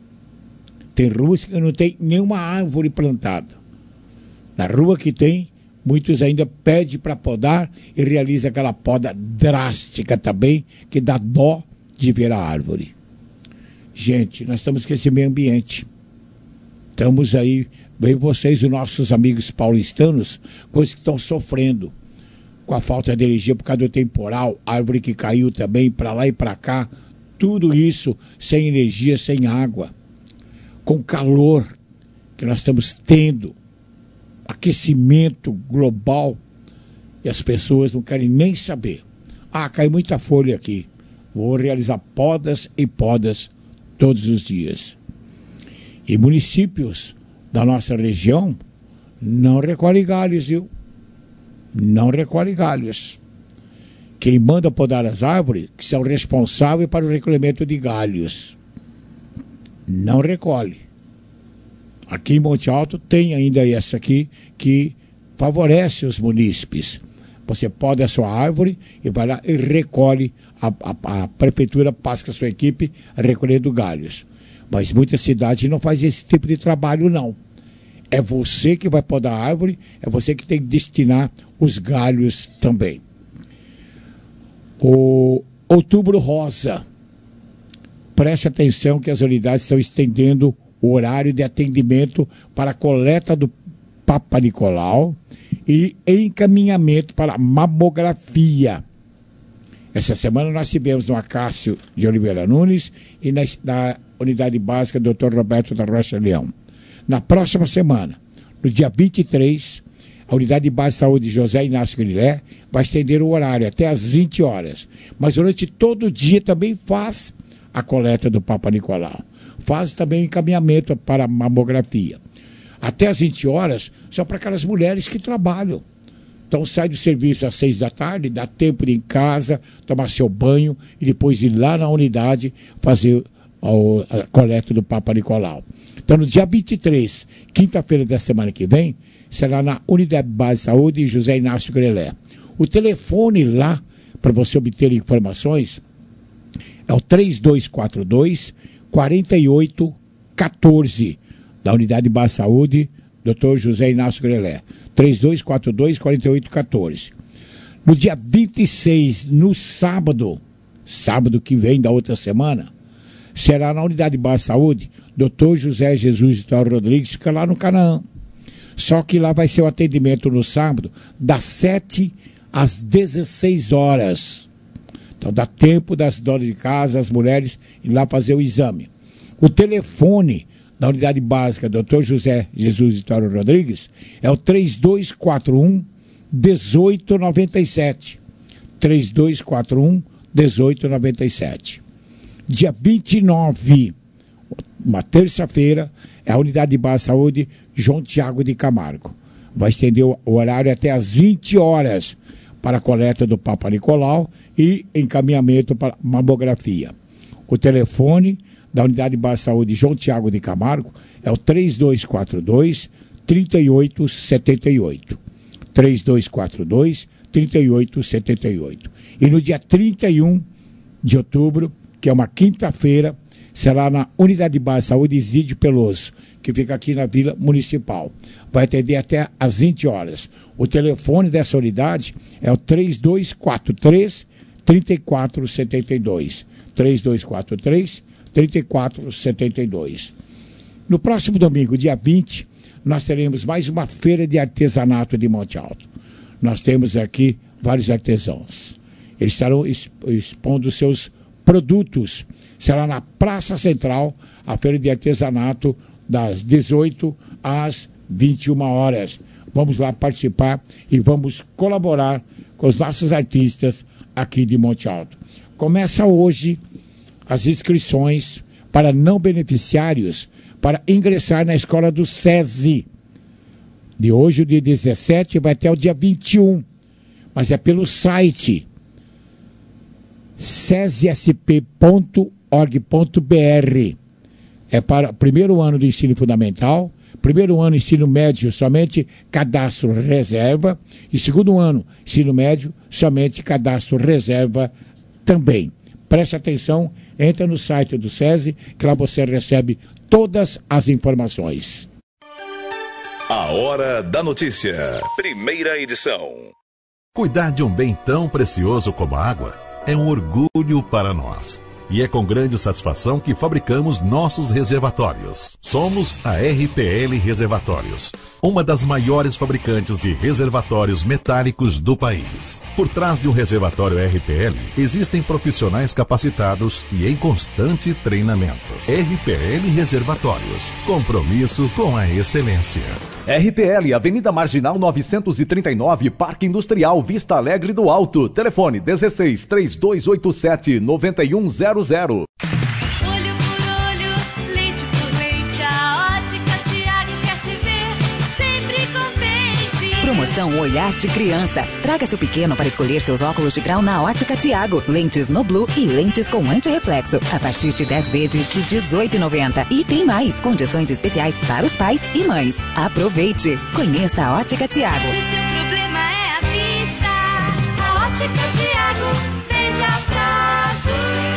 Tem ruas que não tem nenhuma árvore plantada. Na rua que tem, muitos ainda pedem para podar e realizam aquela poda drástica também, que dá dó de ver a árvore. Gente, nós estamos com esse meio ambiente. Estamos aí, vem vocês, os nossos amigos paulistanos, coisas que estão sofrendo com a falta de energia por causa do temporal, árvore que caiu também para lá e para cá, tudo isso sem energia, sem água, com calor que nós estamos tendo, aquecimento global, e as pessoas não querem nem saber. Ah, cai muita folha aqui. Vou realizar podas e podas todos os dias. E municípios da nossa região não recolhem galhos, viu? Não recolhem galhos. Quem manda podar as árvores, que são responsáveis para o recolhimento de galhos, não recolhe. Aqui em Monte Alto tem ainda essa aqui que favorece os munícipes. Você poda a sua árvore e vai lá e recolhe. A, a, a prefeitura passa com a sua equipe recolhendo galhos. Mas muitas cidades não fazem esse tipo de trabalho, não. É você que vai podar a árvore, é você que tem que destinar os galhos também. O Outubro Rosa. Preste atenção que as unidades estão estendendo o horário de atendimento para a coleta do Papa Nicolau e encaminhamento para a mamografia. Essa semana nós tivemos no Acácio de Oliveira Nunes e na, na unidade básica doutor Roberto da Rocha Leão. Na próxima semana, no dia vinte e três, a unidade básica de saúde José Inácio Grilé vai estender o horário até às vinte horas. Mas durante todo o dia também faz a coleta do Papa Nicolau. Faz também o encaminhamento para a mamografia. Até às vinte horas são para aquelas mulheres que trabalham. Então sai do serviço às seis da tarde, dá tempo de ir em casa, tomar seu banho e depois ir lá na unidade fazer a, a coleta do Papa Nicolau. Então no dia vinte e três, quinta-feira da semana que vem, será na Unidade Básica de Saúde José Inácio Grelé. O telefone lá, para você obter informações, é o três dois quatro dois, quatro oito um quatro, da Unidade Básica de Saúde, doutor José Inácio Grelé. três dois quatro dois, quatro oito um quatro. No dia vinte e seis, no sábado, sábado que vem da outra semana, será na Unidade Básica de Saúde, doutor José Jesus Vitor Rodrigues, fica lá no Canaã. Só que lá vai ser o atendimento no sábado, das sete às dezesseis horas. Então dá tempo das donas de casa, as mulheres, ir lá fazer o exame. O telefone da unidade básica doutor José Jesus Vitório Rodrigues é o três dois quatro um, um oito nove sete. três dois quatro um, um oito nove sete. Dia vinte e nove, uma terça-feira, é a unidade básica de saúde João Tiago de Camargo. Vai estender o horário até às vinte horas para a coleta do Papa Nicolau e encaminhamento para mamografia. O telefone da unidade básica de saúde João Tiago de Camargo é o três dois quatro dois, três oito sete oito. três dois quatro dois, três oito sete oito. E no dia trinta e um de outubro, que é uma quinta-feira, será na Unidade Básica de Saúde Isídio Peloso, que fica aqui na Vila Municipal. Vai atender até às vinte horas. O telefone dessa unidade é o três dois quatro três, três quatro sete dois. três dois quatro três, três quatro sete dois. No próximo domingo, dia vinte, nós teremos mais uma feira de artesanato de Monte Alto. Nós temos aqui vários artesãos. Eles estarão expondo seus produtos. Será na Praça Central, a feira de artesanato, das dezoito às vinte e uma horas. Vamos lá participar e vamos colaborar com os nossos artistas aqui de Monte Alto. Começa hoje as inscrições para não beneficiários para ingressar na escola do SESI. De hoje, o dia dezessete, vai até o dia vinte e um. Mas é pelo site sesesp ponto org ponto br. É para o primeiro ano do ensino fundamental, primeiro ano ensino médio, somente cadastro reserva, e segundo ano, ensino médio, somente cadastro reserva também. Preste atenção, entra no site do SESI, que lá você recebe todas as informações. A Hora da Notícia, primeira edição. Cuidar de um bem tão precioso como a água é um orgulho para nós. E é com grande satisfação que fabricamos nossos reservatórios. Somos a R P L Reservatórios, uma das maiores fabricantes de reservatórios metálicos do país. Por trás de um reservatório R P L, existem profissionais capacitados e em constante treinamento. R P L Reservatórios, compromisso com a excelência. R P L, Avenida Marginal novecentos e trinta e nove, Parque Industrial Vista Alegre do Alto. Telefone dezesseis, três dois oito sete, nove um zero zero. Olho por olho, leite por leite, a Ótica Tiago quer te ver sempre contente. Promoção Olhar de Criança. Traga seu pequeno para escolher seus óculos de grau na Ótica Tiago. Lentes no Blue e lentes com antirreflexo. A partir de dez vezes de dezoito reais e noventa centavos. E tem mais, condições especiais para os pais e mães. Aproveite. Conheça a Ótica Tiago. Se seu problema é a vista, a Ótica Tiago veja prazo.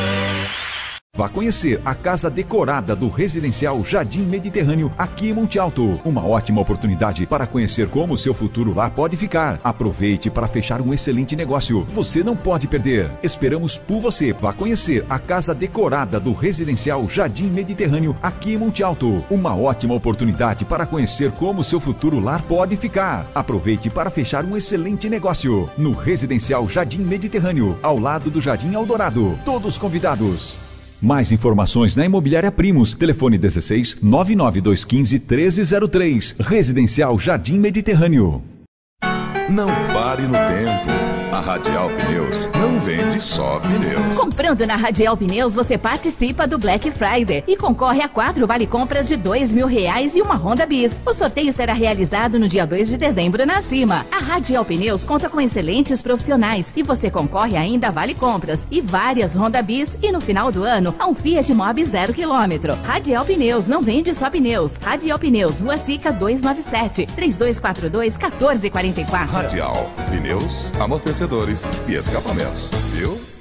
Vá conhecer a casa decorada do residencial Jardim Mediterrâneo, aqui em Monte Alto. Uma ótima oportunidade para conhecer como o seu futuro lá pode ficar. Aproveite para fechar um excelente negócio. Você não pode perder. Esperamos por você. Vá conhecer a casa decorada do residencial Jardim Mediterrâneo, aqui em Monte Alto. Uma ótima oportunidade para conhecer como o seu futuro lá pode ficar. Aproveite para fechar um excelente negócio. No residencial Jardim Mediterrâneo, ao lado do Jardim Eldorado. Todos convidados. Mais informações na Imobiliária Primos. Telefone dezesseis, nove nove dois um cinco, treze zero três. Residencial Jardim Mediterrâneo. Não pare no tempo. A Radial Pneus não vende só pneus. Comprando na Radial Pneus, você participa do Black Friday e concorre a quatro vale-compras de dois mil reais e uma Honda Bis. O sorteio será realizado no dia dois de dezembro na Cima. A Radial Pneus conta com excelentes profissionais e você concorre ainda a vale-compras e várias Honda Bis e no final do ano a um Fiat Mobi zero quilômetro. Radial Pneus não vende só pneus. Radial Pneus, Rua Sica duzentos e noventa e sete, três dois quatro dois, um quatro quatro quatro. Radial Pneus, amortecedores e escapamentos, viu?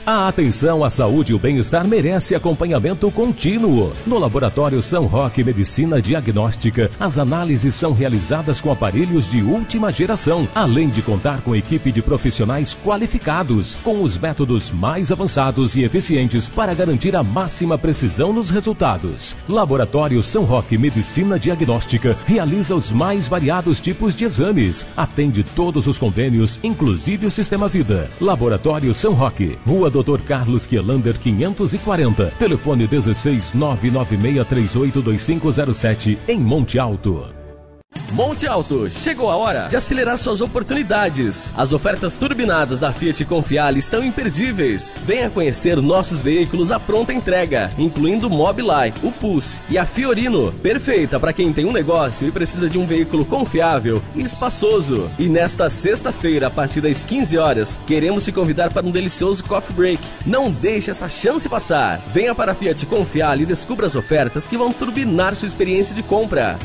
A atenção à saúde e o bem-estar merece acompanhamento contínuo. No Laboratório São Roque Medicina Diagnóstica, as análises são realizadas com aparelhos de última geração, além de contar com equipe de profissionais qualificados, com os métodos mais avançados e eficientes para garantir a máxima precisão nos resultados. Laboratório São Roque Medicina Diagnóstica realiza os mais variados tipos de exames, atende todos os convênios, inclusive o Sistema Vida. Laboratório São Roque, Rua doutor Carlos Quielander quinhentos e quarenta, telefone dezesseis nove nove seis três oito dois cinco zero sete, em Monte Alto. Monte Alto, chegou a hora de acelerar suas oportunidades. As ofertas turbinadas da Fiat Confiale estão imperdíveis. Venha conhecer nossos veículos à pronta entrega, incluindo o Mobileye, o Pulse e a Fiorino, perfeita para quem tem um negócio e precisa de um veículo confiável e espaçoso. E nesta sexta-feira, a partir das quinze horas, queremos te convidar para um delicioso coffee break. Não deixe essa chance passar. Venha para a Fiat Confiale e descubra as ofertas que vão turbinar sua experiência de compra.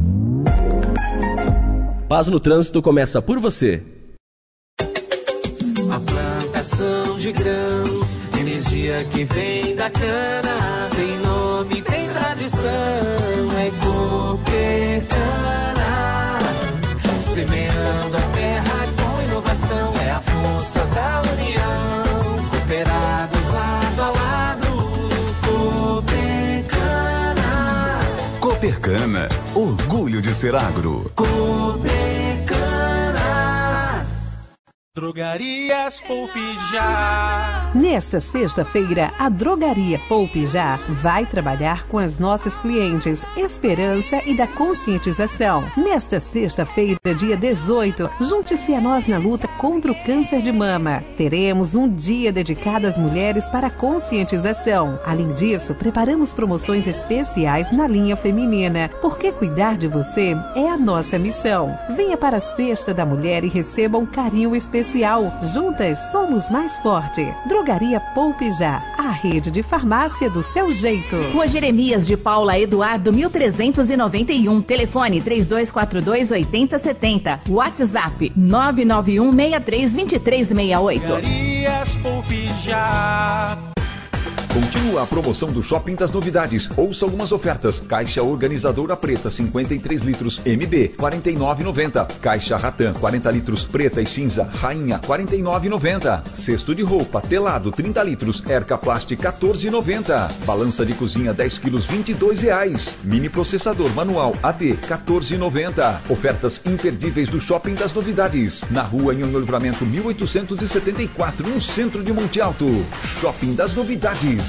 Paz no Trânsito começa por você. A plantação de grãos, energia que vem da cana, tem nome, tem tradição, é Coopercana. Semeando a terra com inovação, é a força da união. Cooperados lado a lado, Coopercana. Coopercana, orgulho de ser agro. Coopercana. Drogarias Poupe Já. Nesta sexta-feira, a Drogaria Poupe Já vai trabalhar com as nossas clientes Esperança e da Conscientização. Nesta sexta-feira, dia dezoito, junte-se a nós na luta contra o câncer de mama. Teremos um dia dedicado às mulheres para a conscientização. Além disso, preparamos promoções especiais na linha feminina, porque cuidar de você é a nossa missão. Venha para a Sexta da Mulher e receba um carinho especial. Juntas somos mais forte. Drogaria Poupe Já, a rede de farmácia do seu jeito. Rua Jeremias de Paula Eduardo, mil trezentos e noventa e um. Telefone três dois quatro dois, oito zero sete zero. WhatsApp nove nove um, seis três, dois três seis oito. Drogarias Poupe Já. Continua a promoção do Shopping das Novidades. Ouça algumas ofertas. Caixa organizadora preta cinquenta e três litros M B quarenta e nove reais e noventa centavos. Caixa Ratan quarenta litros preta e cinza Rainha quarenta e nove reais e noventa centavos. Cesto de roupa telado trinta litros Erca Plast quatorze reais e noventa centavos. Balança de cozinha dez quilos vinte e dois reais. Mini processador manual A D quatorze reais e noventa centavos. Ofertas imperdíveis do Shopping das Novidades. Na rua Nhonho Livramento mil oitocentos e setenta e quatro, no centro de Monte Alto. Shopping das Novidades.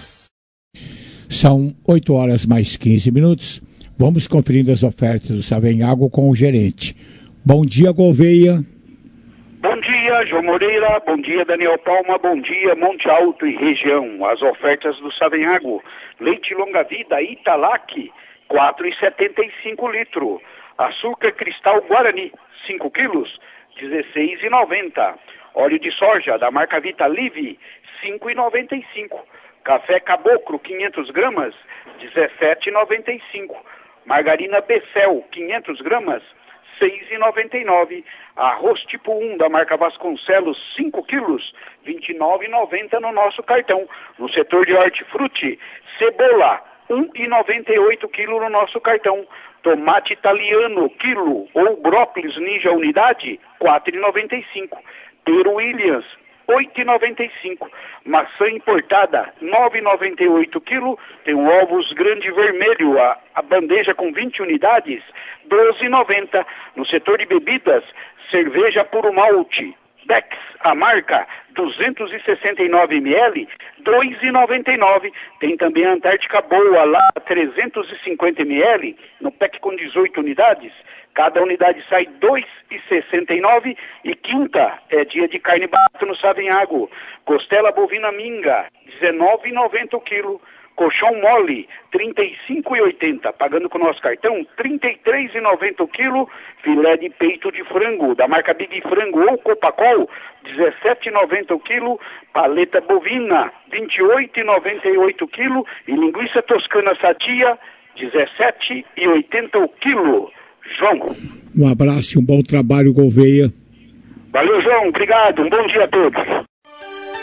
São oito horas mais quinze minutos. Vamos conferindo as ofertas do Savenhago com o gerente. Bom dia, Gouveia. Bom dia, João Moreira. Bom dia, Daniel Palma. Bom dia, Monte Alto e região. As ofertas do Savenhago. Leite longa-vida Italac, quatro reais e setenta e cinco litros. Açúcar cristal Guarani, cinco quilos, dezesseis reais e noventa centavos. Óleo de soja da marca Vitalive, cinco reais e noventa e cinco centavos. Café Caboclo, quinhentas gramas, dezessete reais e noventa e cinco centavos. Margarina Becel, quinhentas gramas, seis reais e noventa e nove centavos. Arroz tipo um da marca Vasconcelos, cinco quilos, vinte e nove reais e noventa centavos no nosso cartão. No setor de hortifruti, cebola, um real e noventa e oito centavos quilo no nosso cartão. Tomate italiano, quilo, ou brócolis ninja unidade, quatro reais e noventa e cinco centavos. Peru Williams, oito reais e noventa e cinco centavos. Maçã importada, nove reais e noventa e oito centavos quilo. Tem o ovos grande vermelho, a, a bandeja com vinte unidades, doze reais e noventa centavos. No setor de bebidas, cerveja puro malte, Bex, a marca, duzentos e sessenta e nove mililitros, dois reais e noventa e nove centavos. Tem também a Antártica Boa, lá, trezentos e cinquenta mililitros, no pack com dezoito unidades. Cada unidade sai dois reais e sessenta e nove centavos. E quinta é dia de carne barata no Savenhago. Costela bovina minga, dezenove reais e noventa centavos o quilo. Colchão mole, trinta e cinco reais e oitenta centavos. Pagando com o nosso cartão, trinta e três reais e noventa centavos o quilo. Filé de peito de frango, da marca Big Frango ou Copacol, dezessete reais e noventa centavos o quilo. Paleta bovina, vinte e oito reais e noventa e oito centavos o quilo. E linguiça toscana sadia, dezessete reais e oitenta centavos o quilo. João. Um abraço e um bom trabalho, Gouveia. Valeu, João. Obrigado. Um bom dia a todos.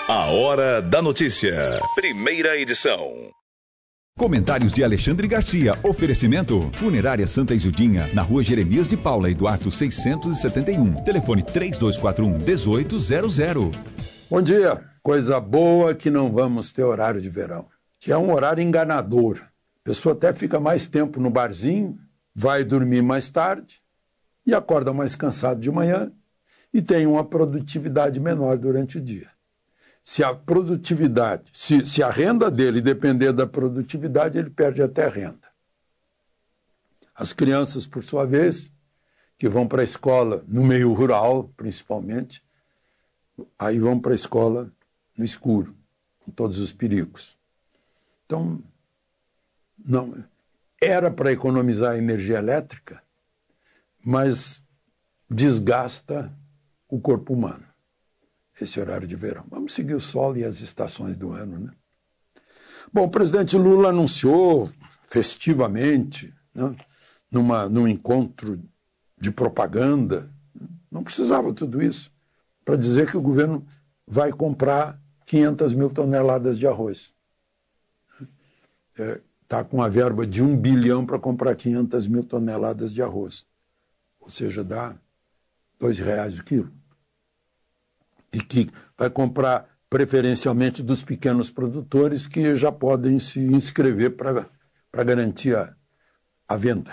A Hora da Notícia. Primeira edição. Comentários de Alexandre Garcia. Oferecimento: Funerária Santa Isildinha, na rua Jeremias de Paula e Duarte seiscentos e setenta e um. Telefone três dois quatro um, um oito zero zero. Bom dia. Coisa boa que não vamos ter horário de verão, que é um horário enganador. A pessoa até fica mais tempo no barzinho, vai dormir mais tarde e acorda mais cansado de manhã e tem uma produtividade menor durante o dia. Se a produtividade, se, se a renda dele depender da produtividade, ele perde até renda. As crianças, por sua vez, que vão para a escola no meio rural, principalmente, aí vão para a escola no escuro, com todos os perigos. Então, não, era para economizar energia elétrica, mas desgasta o corpo humano, esse horário de verão. Vamos seguir o sol e as estações do ano, né? Bom, o presidente Lula anunciou festivamente, né, numa, num encontro de propaganda, não precisava tudo isso, para dizer que o governo vai comprar quinhentas mil toneladas de arroz. Está é, com a verba de um bilhão para comprar quinhentas mil toneladas de arroz. Ou seja, dá dois reais o quilo. E que vai comprar preferencialmente dos pequenos produtores que já podem se inscrever para garantir a, a venda.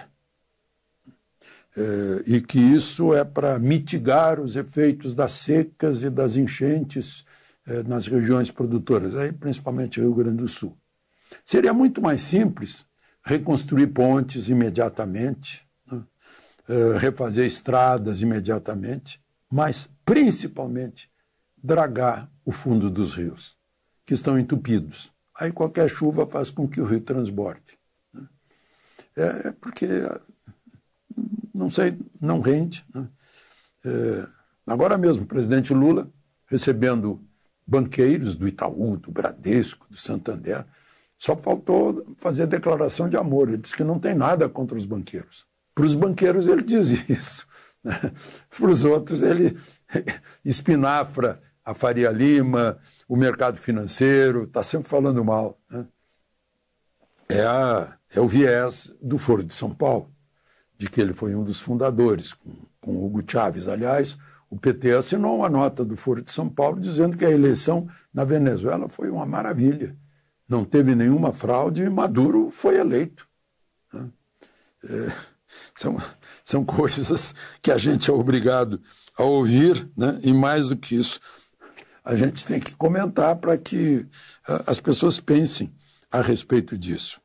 É, e que isso é para mitigar os efeitos das secas e das enchentes é, nas regiões produtoras, aí principalmente Rio Grande do Sul. Seria muito mais simples reconstruir pontes imediatamente, né? é, refazer estradas imediatamente, mas principalmente dragar o fundo dos rios, que estão entupidos. Aí qualquer chuva faz com que o rio transborde. Né? É, é porque, não sei, não rende. Né? É, agora mesmo, o presidente Lula, recebendo banqueiros do Itaú, do Bradesco, do Santander, só faltou fazer declaração de amor. Ele disse que não tem nada contra os banqueiros. Para os banqueiros ele diz isso. Né? Para os outros ele espinafra a Faria Lima, o mercado financeiro, está sempre falando mal. Né? É, a, é o viés do Foro de São Paulo, de que ele foi um dos fundadores, com, com Hugo Chávez. Aliás, o P T assinou uma nota do Foro de São Paulo dizendo que a eleição na Venezuela foi uma maravilha. Não teve nenhuma fraude e Maduro foi eleito. Né? É, são, são coisas que a gente é obrigado a ouvir, né? E mais do que isso, a gente tem que comentar para que a, as pessoas pensem a respeito disso.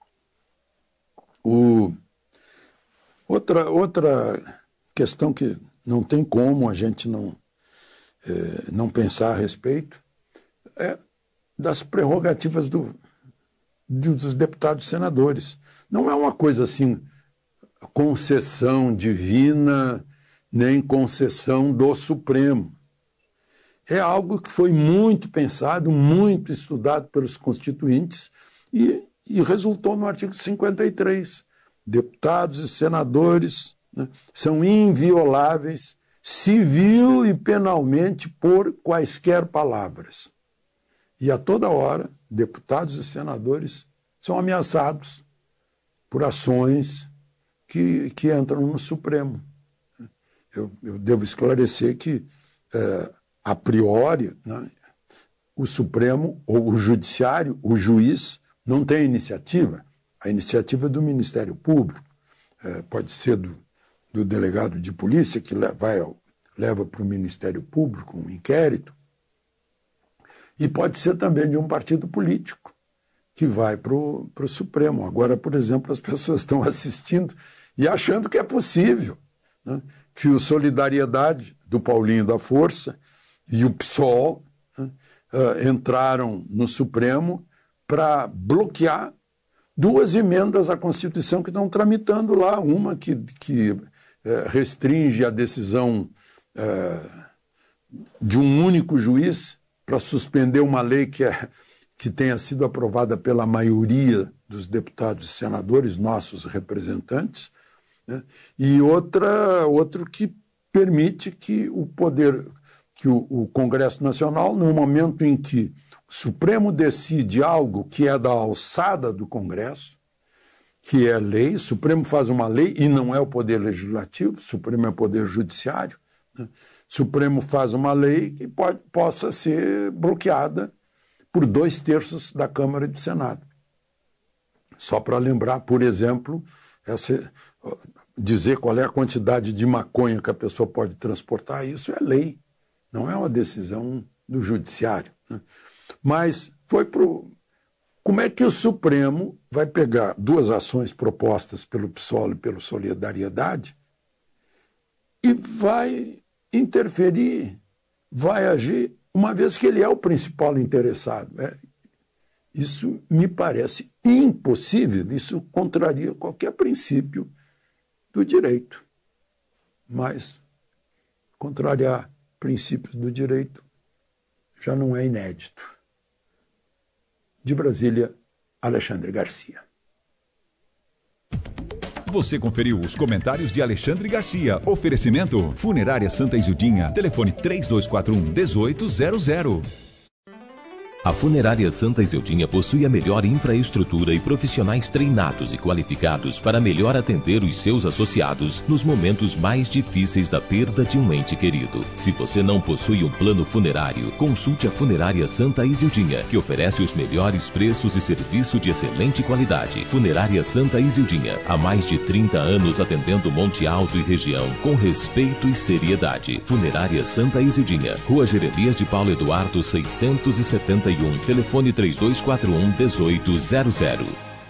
O, outra, outra questão que não tem como a gente não, é, não pensar a respeito é das prerrogativas do, dos deputados e senadores. Não é uma coisa assim, concessão divina, nem concessão do Supremo. É algo que foi muito pensado, muito estudado pelos constituintes e, e resultou no artigo cinquenta e três. Deputados e senadores, né, são invioláveis civil e penalmente por quaisquer palavras. E a toda hora, deputados e senadores são ameaçados por ações que, que entram no Supremo. Eu, eu devo esclarecer que, é, a priori, né, o Supremo ou o Judiciário, o juiz, não tem iniciativa. A iniciativa é do Ministério Público, é, pode ser do, do delegado de polícia, que vai, leva para o Ministério Público um inquérito, e pode ser também de um partido político, que vai para o Supremo. Agora, por exemplo, as pessoas estão assistindo e achando que é possível, né, que o Solidariedade, do Paulinho da Força, e o P SOL, né, uh, entraram no Supremo para bloquear duas emendas à Constituição que estão tramitando lá. Uma que, que uh, restringe a decisão uh, de um único juiz para suspender uma lei que, é, que tenha sido aprovada pela maioria dos deputados e senadores, nossos representantes, né? E outra, outro que permite que o poder, que o, o Congresso Nacional, no momento em que o Supremo decide algo que é da alçada do Congresso, que é lei, o Supremo faz uma lei e não é o Poder Legislativo, o Supremo é o Poder Judiciário, né? O Supremo faz uma lei que pode, possa ser bloqueada por dois terços da Câmara e do Senado. Só para lembrar, por exemplo, essa, dizer qual é a quantidade de maconha que a pessoa pode transportar, isso é lei, não é uma decisão do Judiciário, né? Mas foi para o... Como é que o Supremo vai pegar duas ações propostas pelo PSOL e pelo Solidariedade e vai interferir, vai agir, uma vez que ele é o principal interessado? É, isso me parece impossível, isso contraria qualquer princípio do direito. Mas contrariar princípios do direito já não é inédito. De Brasília, Alexandre Garcia. Você conferiu os comentários de Alexandre Garcia. Oferecimento Funerária Santa Isildinha. Telefone três dois quatro um, oito zero zero. A Funerária Santa Isildinha possui a melhor infraestrutura e profissionais treinados e qualificados para melhor atender os seus associados nos momentos mais difíceis da perda de um ente querido. Se você não possui um plano funerário, consulte a Funerária Santa Isildinha, que oferece os melhores preços e serviço de excelente qualidade. Funerária Santa Isildinha, há mais de trinta anos atendendo Monte Alto e região com respeito e seriedade. Funerária Santa Isildinha, Rua Jeremias de Paulo Eduardo seiscentos e setenta e um, telefone três dois quatro um, oito zero zero.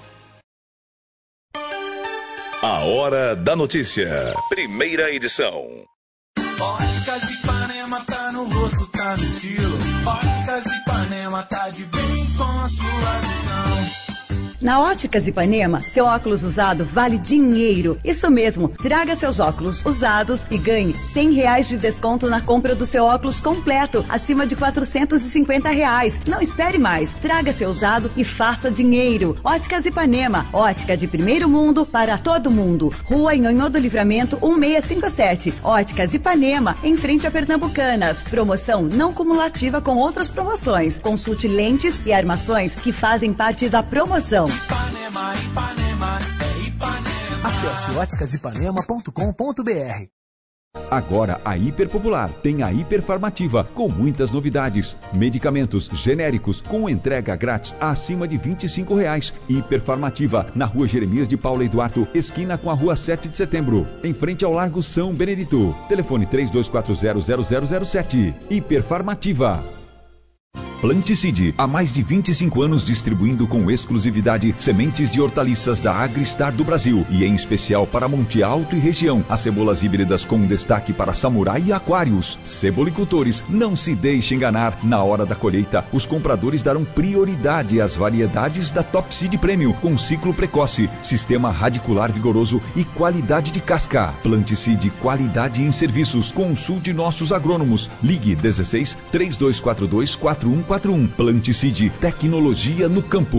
A Hora da Notícia, primeira edição. Óticas Ipanema tá no rosto, tá no estilo. Óticas Ipanema tá de bem com a sua visão. Na Óticas Ipanema, seu óculos usado vale dinheiro. Isso mesmo, traga seus óculos usados e ganhe cem reais de desconto na compra do seu óculos completo, acima de quatrocentos e cinquenta reais. Não espere mais, traga seu usado e faça dinheiro. Óticas Ipanema, ótica de primeiro mundo para todo mundo. Rua Nhonhô do Livramento, um seis cinco sete. Óticas Ipanema, em frente a Pernambucanas. Promoção não cumulativa com outras promoções. Consulte lentes e armações que fazem parte da promoção. Ipanema, Ipanema, é Ipanema. Acesse óticas ipanema ponto com ponto b r. Agora a Hiper Popular tem a Hiperfarmativa com muitas novidades. Medicamentos genéricos com entrega grátis acima de vinte e cinco reais. Hiperfarmativa na Rua Jeremias de Paulo Eduardo, esquina com a Rua sete de setembro, em frente ao Largo São Benedito. Telefone três dois quatro zero, zero zero zero sete. Hiperfarmativa. Planticide, há mais de vinte e cinco anos distribuindo com exclusividade sementes de hortaliças da Agristar do Brasil e em especial para Monte Alto e região. As cebolas híbridas com destaque para samurai e aquários. Cebolicultores, não se deixe enganar. Na hora da colheita, os compradores darão prioridade às variedades da Top Seed Premium com ciclo precoce, sistema radicular vigoroso e qualidade de casca. Planticide, qualidade em serviços. Consulte nossos agrônomos. Ligue dezesseis, três dois quatro dois, quatro um quatro um. Planticide, tecnologia no campo.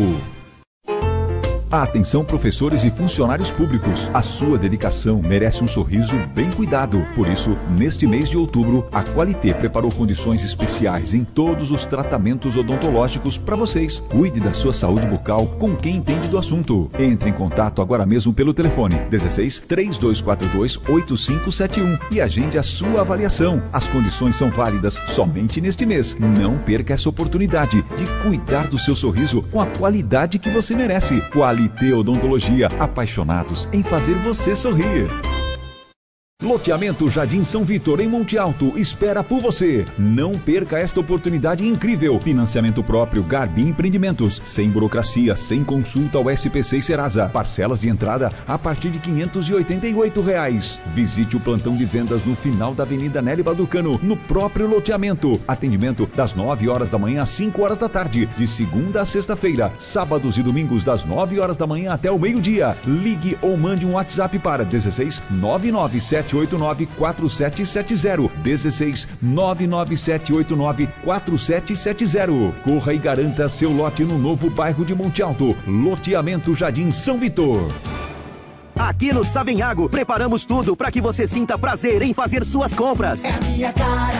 Atenção professores e funcionários públicos, a sua dedicação merece um sorriso bem cuidado. Por isso, neste mês de outubro, a Qualité preparou condições especiais em todos os tratamentos odontológicos para vocês. Cuide da sua saúde bucal com quem entende do assunto. Entre em contato agora mesmo pelo telefone dezesseis, três dois quatro dois, oito cinco sete um e agende a sua avaliação. As condições são válidas somente neste mês. Não perca essa oportunidade de cuidar do seu sorriso com a qualidade que você merece. Qualité Odontologia, apaixonados em fazer você sorrir. Loteamento Jardim São Vitor, em Monte Alto, espera por você. Não perca esta oportunidade incrível. Financiamento próprio Garbi Empreendimentos. Sem burocracia, sem consulta ao S P C e Serasa. Parcelas de entrada a partir de quinhentos e oitenta e oito reais. Visite o plantão de vendas no final da Avenida Nelly Balducano, no próprio loteamento. Atendimento das nove horas da manhã às cinco horas da tarde, de segunda a sexta-feira. Sábados e domingos das nove horas da manhã até o meio-dia. Ligue ou mande um WhatsApp para dezesseis, nove nove sete oito nove, quatro sete sete zero. dezesseis, nove nove sete oito nove, quatro sete sete zero. Corra e garanta seu lote no novo bairro de Monte Alto. Loteamento Jardim São Vitor. Aqui no Savenhago, preparamos tudo para que você sinta prazer em fazer suas compras. É a minha cara, é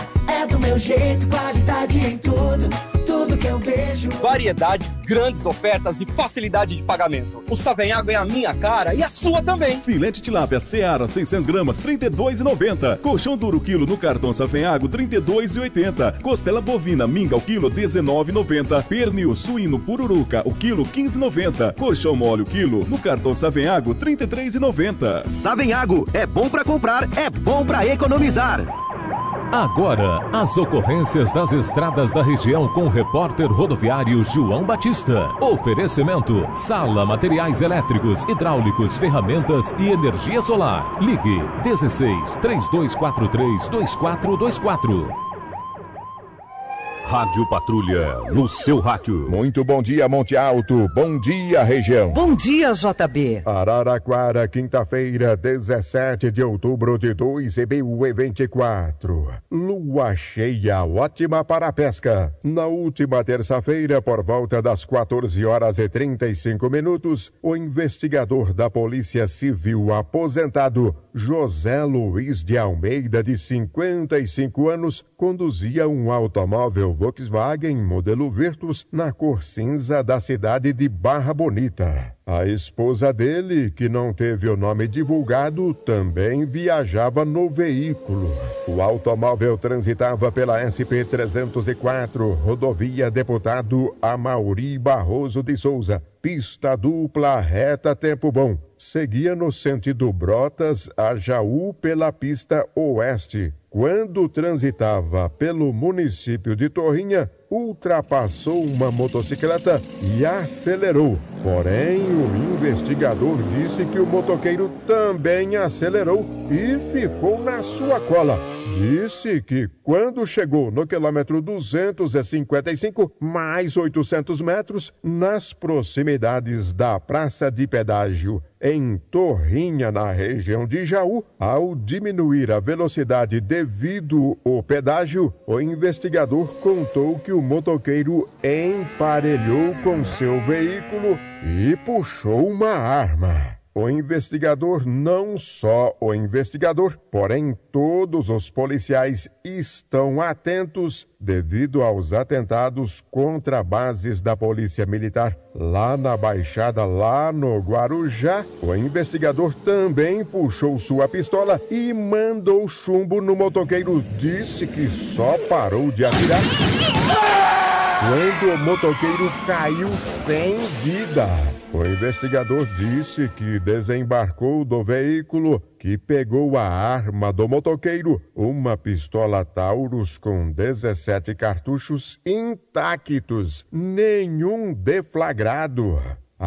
é do meu jeito, qualidade em tudo, tudo que eu vejo. Variedade, grandes ofertas e facilidade de pagamento. O Savenhago é a minha cara e a sua também. Filé de tilápia Seara seiscentas gramas, trinta e dois reais e noventa centavos. Colchão duro quilo no cartão Savenhago, trinta e dois reais e oitenta centavos. Costela bovina minga o quilo, dezenove reais e noventa centavos. Pernil suíno pururuca o quilo, quinze reais e noventa centavos. Colchão mole o quilo no cartão Savenhago, trinta e três reais e noventa centavos. Savenhago, é bom pra comprar, é bom pra economizar. Agora, as ocorrências das estradas da região com o repórter rodoviário João Batista. Oferecimento: Sala Materiais Elétricos, Hidráulicos, Ferramentas e Energia Solar. Ligue dezesseis, três dois quatro três, dois quatro dois quatro. Rádio Patrulha, no seu rádio. Muito bom dia, Monte Alto. Bom dia, região. Bom dia, J B. Araraquara, quinta-feira, dezessete de outubro de dois mil e vinte e quatro. Lua cheia, ótima para a pesca. Na última terça-feira, por volta das quatorze horas e trinta e cinco minutos, o investigador da Polícia Civil aposentado, José Luiz de Almeida, de cinquenta e cinco anos, conduzia um automóvel Volkswagen modelo Virtus na cor cinza da cidade de Barra Bonita. A esposa dele, que não teve o nome divulgado, também viajava no veículo. O automóvel transitava pela S P trezentos e quatro, rodovia Deputado Amauri Barroso de Souza, pista dupla reta tempo bom. Seguia no sentido Brotas a Jaú pela pista oeste. Quando transitava pelo município de Torrinha, ultrapassou uma motocicleta e acelerou. Porém, o investigador disse que o motoqueiro também acelerou e ficou na sua cola. Disse que quando chegou no quilômetro duzentos e cinquenta e cinco, mais oitocentos metros, nas proximidades da Praça de Pedágio, em Torrinha, na região de Jaú, ao diminuir a velocidade devido ao pedágio, o investigador contou que o motoqueiro emparelhou com seu veículo e puxou uma arma. O investigador, não só o investigador, porém todos os policiais estão atentos devido aos atentados contra bases da Polícia Militar lá na Baixada, lá no Guarujá. O investigador também puxou sua pistola e mandou chumbo no motoqueiro. Disse que só parou de atirar quando o motoqueiro caiu sem vida. O investigador disse que desembarcou do veículo, que pegou a arma do motoqueiro, uma pistola Taurus com dezessete cartuchos intactos, nenhum deflagrado.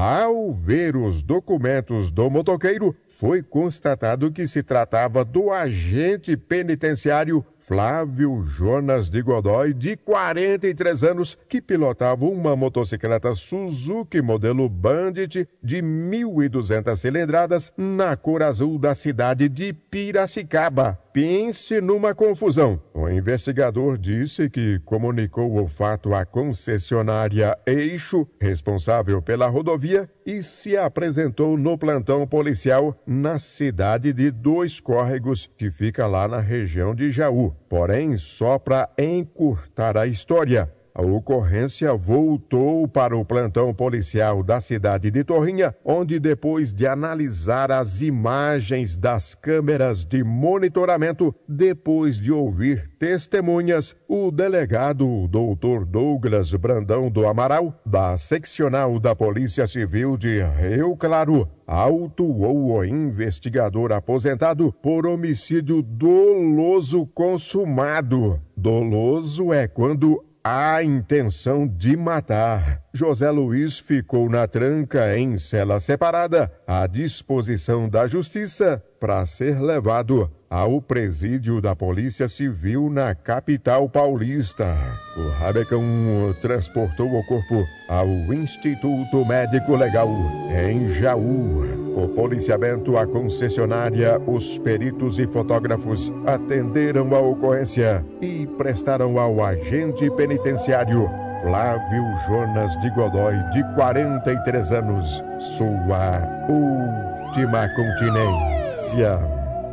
Ao ver os documentos do motoqueiro, foi constatado que se tratava do agente penitenciário Flávio Jonas de Godoy, de quarenta e três anos, que pilotava uma motocicleta Suzuki modelo Bandit de mil e duzentas cilindradas na cor azul da cidade de Piracicaba. Pense numa confusão. O investigador disse que comunicou o fato à concessionária Eixo, responsável pela rodovia, e se apresentou no plantão policial na cidade de Dois Córregos, que fica lá na região de Jaú. Porém, só para encurtar a história, a ocorrência voltou para o plantão policial da cidade de Torrinha, onde, depois de analisar as imagens das câmeras de monitoramento, depois de ouvir testemunhas, o delegado doutor Douglas Brandão do Amaral, da seccional da Polícia Civil de Rio Claro, autuou o investigador aposentado por homicídio doloso consumado. Doloso é quando há intenção de matar. José Luiz ficou na tranca em cela separada, à disposição da Justiça, para ser levado ao presídio da Polícia Civil na capital paulista. O Rabecão transportou o corpo ao Instituto Médico Legal, em Jaú. O policiamento, a concessionária, os peritos e fotógrafos atenderam a ocorrência e prestaram ao agente penitenciário Flávio Jonas de Godoy, de quarenta e três anos, sua última continência.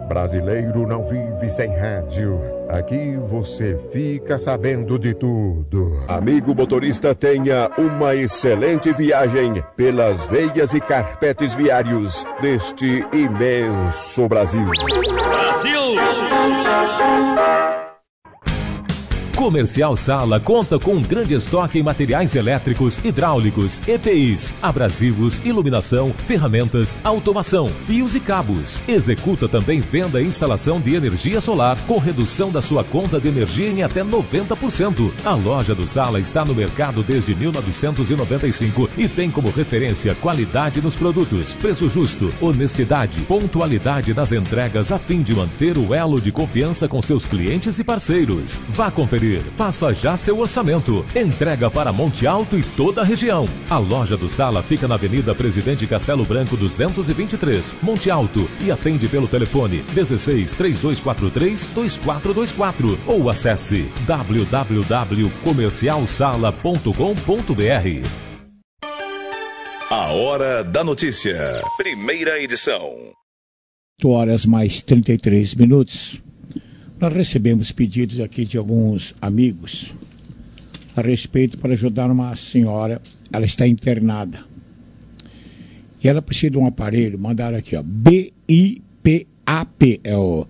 Brasileiro não vive sem rádio. Aqui você fica sabendo de tudo. Amigo motorista, tenha uma excelente viagem pelas veias e carpetes viários deste imenso Brasil. Brasil! Comercial Sala conta com um grande estoque em materiais elétricos, hidráulicos, E P Is, abrasivos, iluminação, ferramentas, automação, fios e cabos. Executa também venda e instalação de energia solar com redução da sua conta de energia em até noventa por cento. A loja do Sala está no mercado desde mil novecentos e noventa e cinco e tem como referência qualidade nos produtos, preço justo, honestidade, pontualidade nas entregas a fim de manter o elo de confiança com seus clientes e parceiros. Vá conferir. Faça já seu orçamento. Entrega para Monte Alto e toda a região. A loja do Sala fica na Avenida Presidente Castelo Branco duzentos e vinte e três, Monte Alto, e atende pelo telefone dezesseis, três dois quatro três, dois quatro dois quatro ou acesse w w w ponto comercial sala ponto com ponto b r. A Hora da Notícia. Primeira edição. oito horas mais trinta e três minutos. Nós recebemos pedidos aqui de alguns amigos a respeito para ajudar uma senhora. Ela está internada. E ela precisa de um aparelho. Mandaram aqui, ó. B I P A P. É o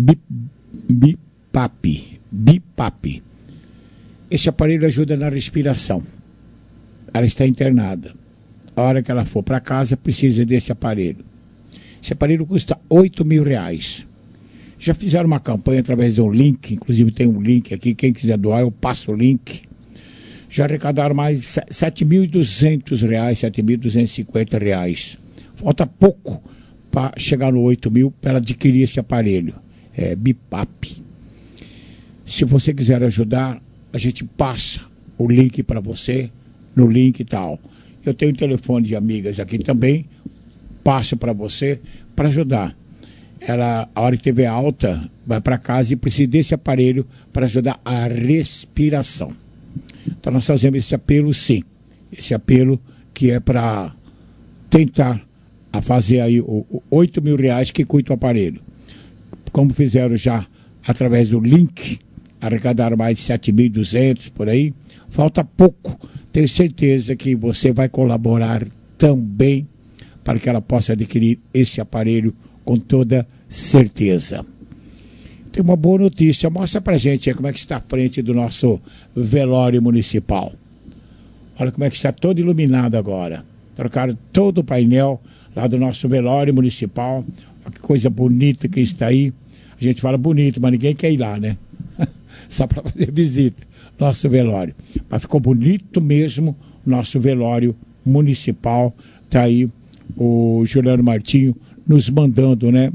BIPAP. BIPAP. Esse aparelho ajuda na respiração. Ela está internada. A hora que ela for para casa, precisa desse aparelho. Esse aparelho custa oito mil reais. Já fizeram uma campanha através de um link, inclusive tem um link aqui, quem quiser doar eu passo o link. Já arrecadaram mais de sete mil e duzentos reais, sete mil duzentos e cinquenta reais. Falta pouco para chegar no oito mil para ela adquirir esse aparelho. É BIPAP. Se você quiser ajudar, a gente passa o link para você, no link e tal. Eu tenho um telefone de amigas aqui também, passo para você para ajudar. Ela, a hora que tiver alta, vai para casa e precisa desse aparelho para ajudar a respiração. Então nós fazemos esse apelo, sim. Esse apelo que é para tentar a fazer aí o, o oito mil reais que custa o aparelho. Como fizeram já através do link, arrecadaram mais de sete mil e duzentos por aí. Falta pouco. Tenho certeza que você vai colaborar também para que ela possa adquirir esse aparelho com toda certeza. Tem uma boa notícia. Mostra pra gente aí como é que está a frente do nosso velório municipal. Olha como é que está todo iluminado agora. Trocaram todo o painel lá do nosso velório municipal. Olha que coisa bonita que está aí. A gente fala bonito, mas ninguém quer ir lá, né? Só para fazer visita. Nosso velório. Mas ficou bonito mesmo nosso velório municipal. Tá aí o Juliano Martinho nos mandando, né?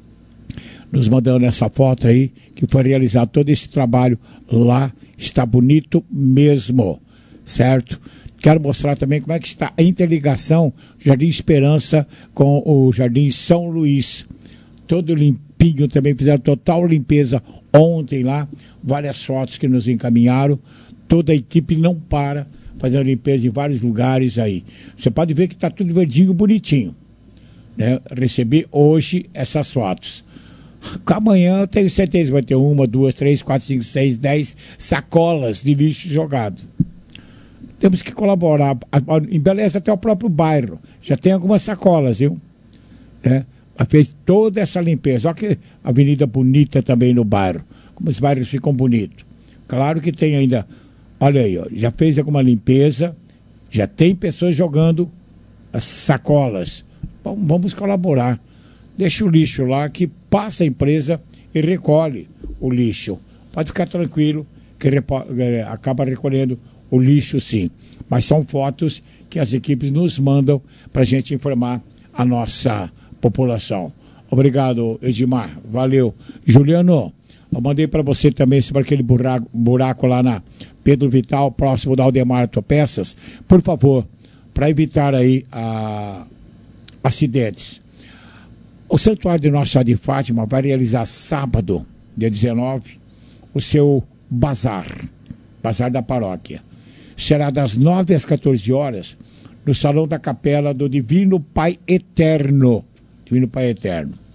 Nos mandando essa foto aí, que foi realizado todo esse trabalho lá. Está bonito mesmo, certo? Quero mostrar também como é que está a interligação Jardim Esperança com o Jardim São Luís. Todo limpinho também, fizeram total limpeza ontem lá. Várias fotos que nos encaminharam. Toda a equipe não para, fazendo limpeza em vários lugares aí. Você pode ver que está tudo verdinho, bonitinho. Né? Recebi hoje essas fotos. Amanhã eu tenho certeza que vai ter uma, duas, três, quatro, cinco, seis, dez sacolas de lixo jogado. Temos que colaborar. Embeleza até o próprio bairro. Já tem algumas sacolas, viu? Né? Fez toda essa limpeza. Olha que avenida bonita também no bairro. Como os bairros ficam bonitos. Claro que tem ainda. Olha aí, ó, já fez alguma limpeza. Já tem pessoas jogando as sacolas. Bom, vamos colaborar. Deixa o lixo lá que passa a empresa e recolhe o lixo. Pode ficar tranquilo que repo, é, acaba recolhendo o lixo sim. Mas são fotos que as equipes nos mandam para a gente informar a nossa população. Obrigado, Edmar. Valeu. Juliano, eu mandei para você também sobre aquele buraco, buraco lá na Pedro Vital, próximo da Aldemar Autopeças. Por favor, para evitar aí a, acidentes. O Santuário de Nossa Senhora de Fátima vai realizar sábado, dia dezenove, o seu bazar, bazar da paróquia. Será das nove às quatorze horas, no Salão da Capela do Divino Pai Eterno. Divino Pai Eterno.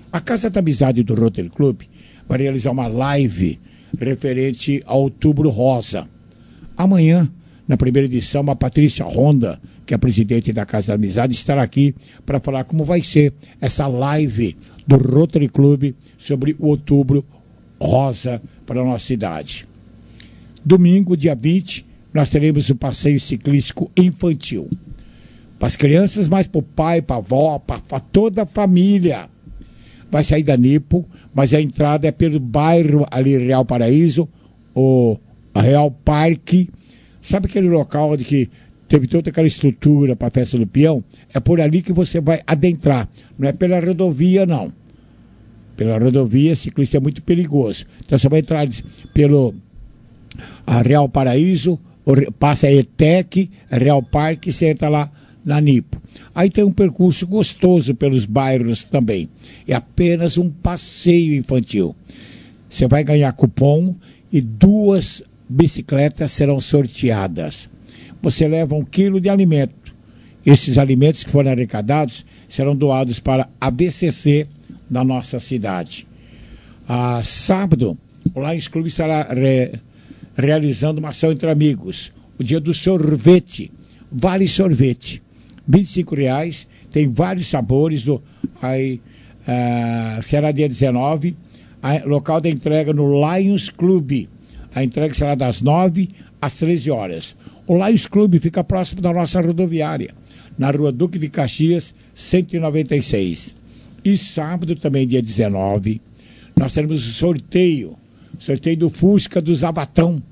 A Casa da Amizade do Rotary Club vai realizar uma live referente ao Outubro Rosa. Amanhã, na primeira edição, a Patrícia Honda, que é a presidente da Casa da Amizade, estará aqui para falar como vai ser essa live do Rotary Club sobre o Outubro Rosa para a nossa cidade. Domingo, dia vinte, nós teremos o passeio ciclístico infantil. Para as crianças, mas para o pai, para a avó, para toda a família. Vai sair da Nipo, mas a entrada é pelo bairro ali, Real Paraíso, o Real Parque. Sabe aquele local onde que teve toda aquela estrutura para a festa do peão? É por ali que você vai adentrar. Não é pela rodovia, não. Pela rodovia, ciclista é muito perigoso. Então você vai entrar pelo a Real Paraíso, passa a ETEC, Real Parque, você entra lá na Nipo. Aí tem um percurso gostoso pelos bairros também. É apenas um passeio infantil. Você vai ganhar cupom e duas bicicletas serão sorteadas. Você leva um quilo de alimento. Esses alimentos que forem arrecadados serão doados para a B C C da nossa cidade. Ah, sábado, o Lions Club estará re, realizando uma ação entre amigos. O dia do sorvete. Vale sorvete. vinte e cinco reais, tem vários sabores. Do, aí, uh, será dia dezenove, a, local da entrega no Lions Club. A entrega será das nove às treze horas. O Lions Club fica próximo da nossa rodoviária, na rua Duque de Caxias, cento e noventa e seis. E sábado, também dia dezenove, nós teremos o sorteio, sorteio do Fusca do Zabatão.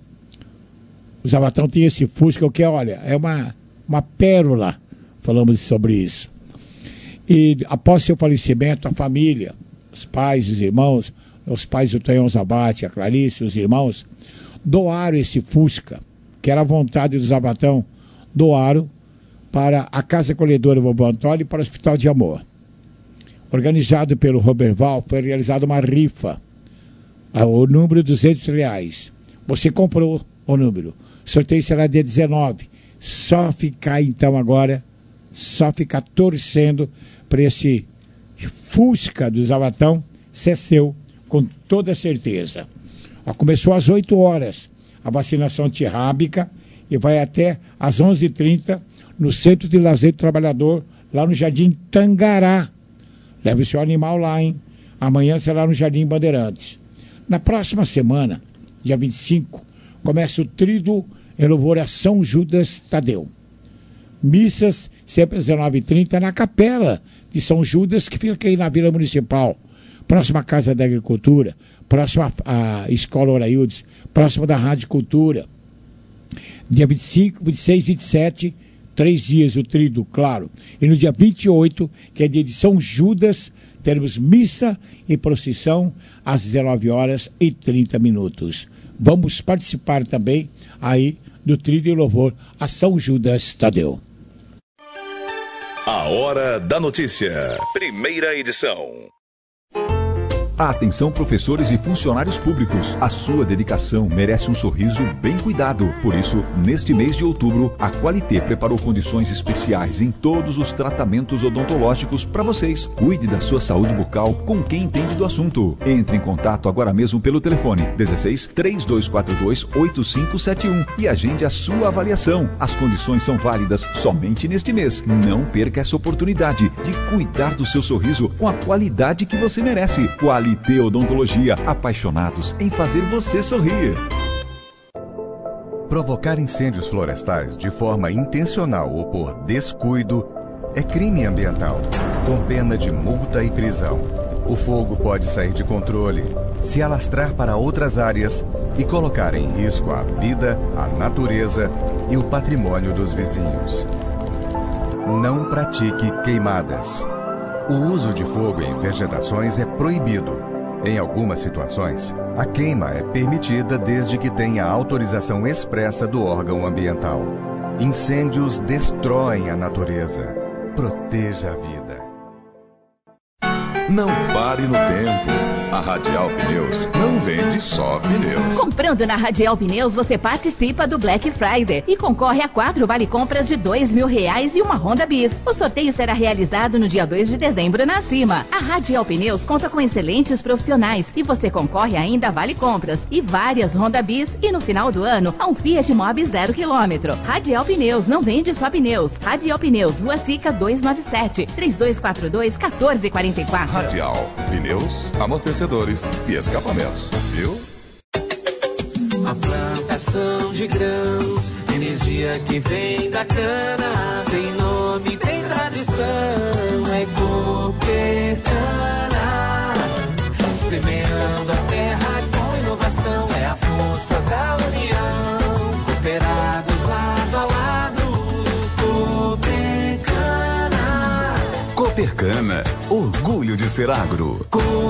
O Zabatão tem esse Fusca, que olha, é uma, uma pérola. Falamos sobre isso. E após seu falecimento, a família, os pais, os irmãos, os pais do Tonhão Zabate, a Clarice, os irmãos, doaram esse Fusca, que era a vontade do Zabatão, doaram para a Casa Acolhedora Vovô Antônio e para o Hospital de Amor. Organizado pelo Roberval, foi realizada uma rifa, o número duzentos reais. Você comprou o número. O sorteio será dia dezenove. Só ficar então agora, só ficar torcendo para esse Fusca do Zabatão ser seu, com toda certeza. Ó, começou às oito horas a vacinação antirrábica e vai até às onze e trinta no Centro de Lazer do Trabalhador, lá no Jardim Tangará. Leve o seu animal lá, hein? Amanhã será no Jardim Bandeirantes. Na próxima semana, dia vinte e cinco, começa o Tríduo em louvor a São Judas Tadeu. Missas sempre às dezenove e trinta na Capela de São Judas, que fica aqui na Vila Municipal, próxima à Casa da Agricultura, próxima à Escola Oraildes, próxima da Rádio Cultura. Dia vinte e cinco, vinte e seis, vinte e sete, três dias o Tríduo, claro. E no dia vinte e oito, que é dia de São Judas, teremos missa e procissão às dezenove horas e trinta minutos. Vamos participar também aí do Tríduo e Louvor a São Judas Tadeu. A Hora da Notícia, primeira edição. Atenção, professores e funcionários públicos. A sua dedicação merece um sorriso bem cuidado. Por isso, neste mês de outubro, a Qualité preparou condições especiais em todos os tratamentos odontológicos para vocês. Cuide da sua saúde bucal com quem entende do assunto. Entre em contato agora mesmo pelo telefone dezesseis, três dois quatro dois, oito cinco sete um e agende a sua avaliação. As condições são válidas somente neste mês. Não perca essa oportunidade de cuidar do seu sorriso com a qualidade que você merece. Qualité Odontologia, apaixonados em fazer você sorrir. Provocar incêndios florestais de forma intencional ou por descuido é crime ambiental, com pena de multa e prisão. O fogo pode sair de controle, se alastrar para outras áreas e colocar em risco a vida, a natureza e o patrimônio dos vizinhos. Não pratique queimadas. O uso de fogo em vegetações é proibido. Em algumas situações, a queima é permitida desde que tenha autorização expressa do órgão ambiental. Incêndios destroem a natureza. Proteja a vida. Não pare no tempo. A Radial Pneus não vende só pneus. Comprando na Radial Pneus, você participa do Black Friday e concorre a quatro vale-compras de dois mil reais e uma Honda Bis. O sorteio será realizado no dia dois de dezembro na Cima. A Radial Pneus conta com excelentes profissionais e você concorre ainda a vale-compras e várias Honda Bis e no final do ano a um Fiat Mobi zero quilômetro. Radial Pneus não vende só pneus. Radial Pneus, Rua Sica duzentos e noventa e sete, três dois quatro dois, um quatro quatro quatro. Radial Pneus, amortecedores e escapamentos, viu? A plantação de grãos, energia que vem da cana, tem nome, tem tradição, é Coopercana. Semeando a terra com inovação, é a força da união. Cooperados lado a lado, Coopercana. Coopercana, orgulho de ser agro.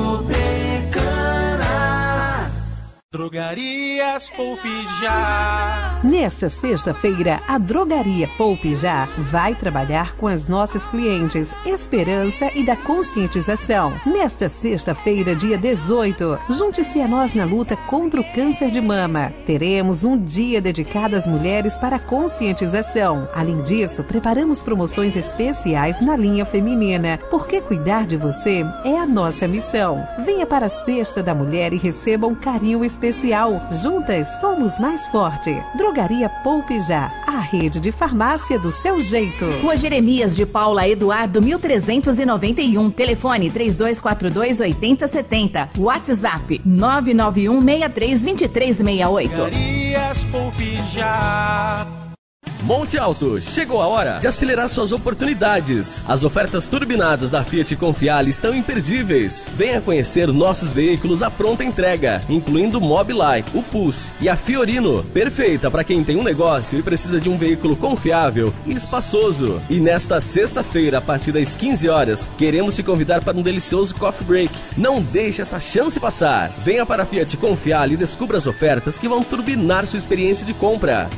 Drogarias Poupe Já. Nesta sexta-feira, a Drogaria Poupe Já vai trabalhar com as nossas clientes Esperança e da conscientização. Nesta sexta-feira, dia dezoito, junte-se a nós na luta contra o câncer de mama. Teremos um dia dedicado às mulheres para a conscientização. Além disso, preparamos promoções especiais na linha feminina, porque cuidar de você é a nossa missão. Venha para a Sexta da Mulher e receba um carinho especial. Juntas somos mais forte. Drogaria Poupe Já, a rede de farmácia do seu jeito. Rua Jeremias de Paula Eduardo, mil trezentos e noventa e um. Telefone três dois quatro dois, oito zero sete zero. WhatsApp nove nove um, seis três, dois três seis oito. Drogarias Poupe Já. Monte Alto, chegou a hora de acelerar suas oportunidades. As ofertas turbinadas da Fiat Confiale estão imperdíveis. Venha conhecer nossos veículos à pronta entrega, incluindo o Mobileye, o Pulse e a Fiorino. Perfeita para quem tem um negócio e precisa de um veículo confiável e espaçoso. E nesta sexta-feira, a partir das quinze horas, queremos te convidar para um delicioso coffee break. Não deixe essa chance passar. Venha para a Fiat Confiale e descubra as ofertas que vão turbinar sua experiência de compra.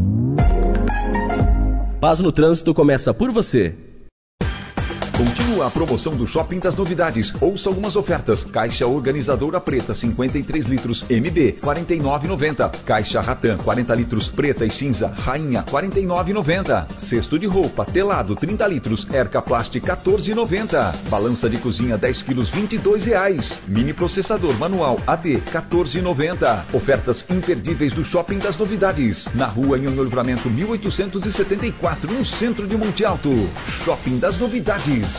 Paz no Trânsito começa por você. Continua a promoção do Shopping das Novidades. Ouça algumas ofertas. Caixa organizadora preta cinquenta e três litros M B quarenta e nove reais e noventa centavos. Caixa Ratan quarenta litros preta e cinza Rainha quarenta e nove reais e noventa centavos. Cesto de roupa telado trinta litros Erca Plast quatorze reais e noventa centavos. Balança de cozinha dez quilos vinte e dois reais. Mini processador manual A D quatorze reais e noventa centavos. Ofertas imperdíveis do Shopping das Novidades. Na rua Nhonhô Livramento mil oitocentos e setenta e quatro, no centro de Monte Alto. Shopping das Novidades.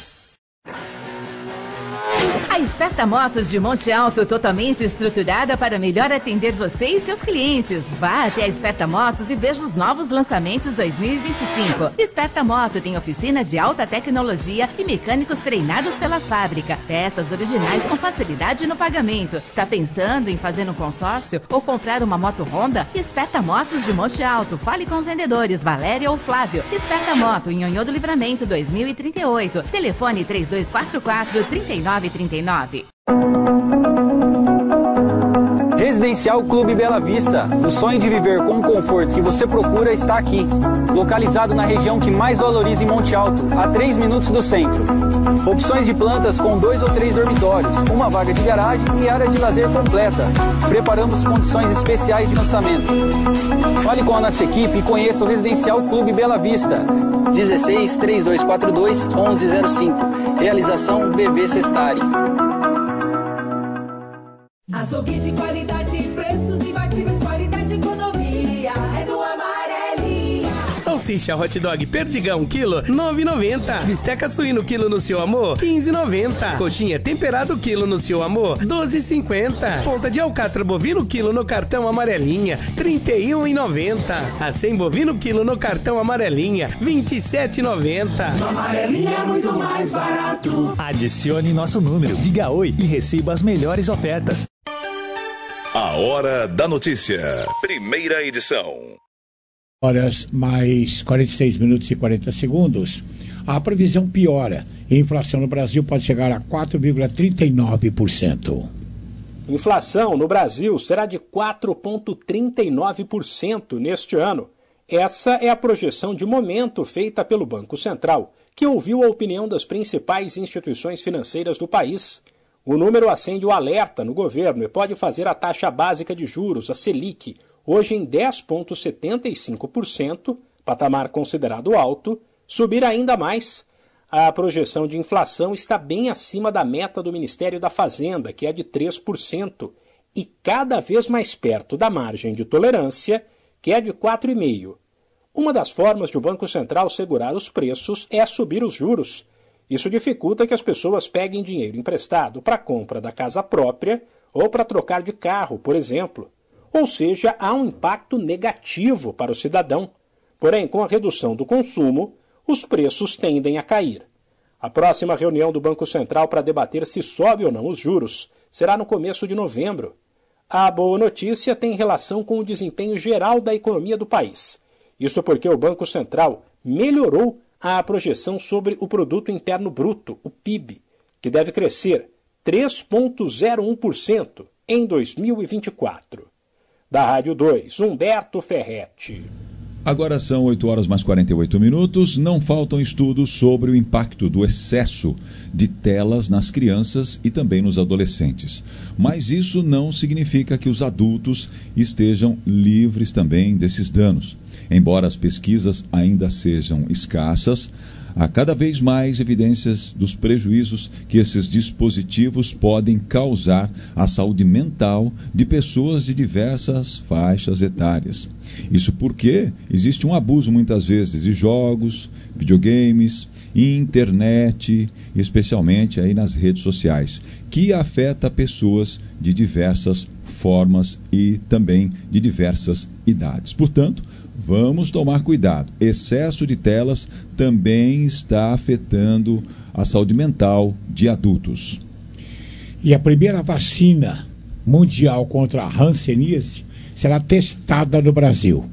A Esperta Motos de Monte Alto, totalmente estruturada para melhor atender você e seus clientes. Vá até a Esperta Motos e veja os novos lançamentos dois mil e vinte e cinco. Esperta Moto tem oficina de alta tecnologia e mecânicos treinados pela fábrica. Peças originais com facilidade no pagamento. Está pensando em fazer um consórcio ou comprar uma moto Honda? Esperta Motos de Monte Alto. Fale com os vendedores Valéria ou Flávio. Esperta Moto em Nhonhô do Livramento dois mil e trinta e oito. Telefone três dois quatro quatro, três nove três nove. Residencial Clube Bela Vista. O sonho de viver com o conforto que você procura está aqui. Localizado na região que mais valoriza em Monte Alto, a três minutos do centro. Opções de plantas com dois ou três dormitórios, uma vaga de garagem e área de lazer completa. Preparamos condições especiais de lançamento. Fale com a nossa equipe e conheça o Residencial Clube Bela Vista. dezesseis, três dois quatro dois, onze zero cinco. Realização B V Sestari. Açougue de qualidade, preços imbatíveis, qualidade e economia. É do Amarelinha. Salsicha hot dog perdigão quilo, nove reais e noventa centavos. Bisteca suíno quilo no seu amor, quinze reais e noventa centavos. Coxinha temperado quilo no seu amor, doze reais e cinquenta centavos. Ponta de alcatra bovino quilo no cartão Amarelinha, trinta e um reais e noventa centavos. Acém bovino quilo no cartão Amarelinha, vinte e sete reais e noventa centavos. No Amarelinha é muito mais barato. Adicione nosso número, diga oi e receba as melhores ofertas. A Hora da Notícia. Primeira edição. Horas mais quarenta e seis minutos e quarenta segundos. A previsão piora. A inflação no Brasil pode chegar a quatro vírgula trinta e nove por cento. Inflação no Brasil será de quatro vírgula trinta e nove por cento neste ano. Essa é a projeção de momento feita pelo Banco Central, que ouviu a opinião das principais instituições financeiras do país. O número acende o alerta no governo e pode fazer a taxa básica de juros, a Selic, hoje em dez vírgula setenta e cinco por cento, patamar considerado alto, subir ainda mais. A projeção de inflação está bem acima da meta do Ministério da Fazenda, que é de três por cento, e cada vez mais perto da margem de tolerância, que é de quatro vírgula cinco por cento. Uma das formas de o Banco Central segurar os preços é subir os juros. Isso dificulta que as pessoas peguem dinheiro emprestado para a compra da casa própria ou para trocar de carro, por exemplo. Ou seja, há um impacto negativo para o cidadão. Porém, com a redução do consumo, os preços tendem a cair. A próxima reunião do Banco Central para debater se sobe ou não os juros será no começo de novembro. A boa notícia tem relação com o desempenho geral da economia do país. Isso porque o Banco Central melhorou a projeção sobre o Produto Interno Bruto, o P I B, que deve crescer três vírgula zero um por cento em dois mil e vinte e quatro. Da Rádio dois, Humberto Ferretti. Agora são oito horas mais quarenta e oito minutos. Não faltam estudos sobre o impacto do excesso de telas nas crianças e também nos adolescentes. Mas isso não significa que os adultos estejam livres também desses danos. Embora as pesquisas ainda sejam escassas, há cada vez mais evidências dos prejuízos que esses dispositivos podem causar à saúde mental de pessoas de diversas faixas etárias. Isso porque existe um abuso muitas vezes de jogos, videogames, internet, especialmente aí nas redes sociais, que afeta pessoas de diversas formas e também de diversas idades. Portanto, vamos tomar cuidado. Excesso de telas também está afetando a saúde mental de adultos. E a primeira vacina mundial contra a hanseníase será testada no Brasil.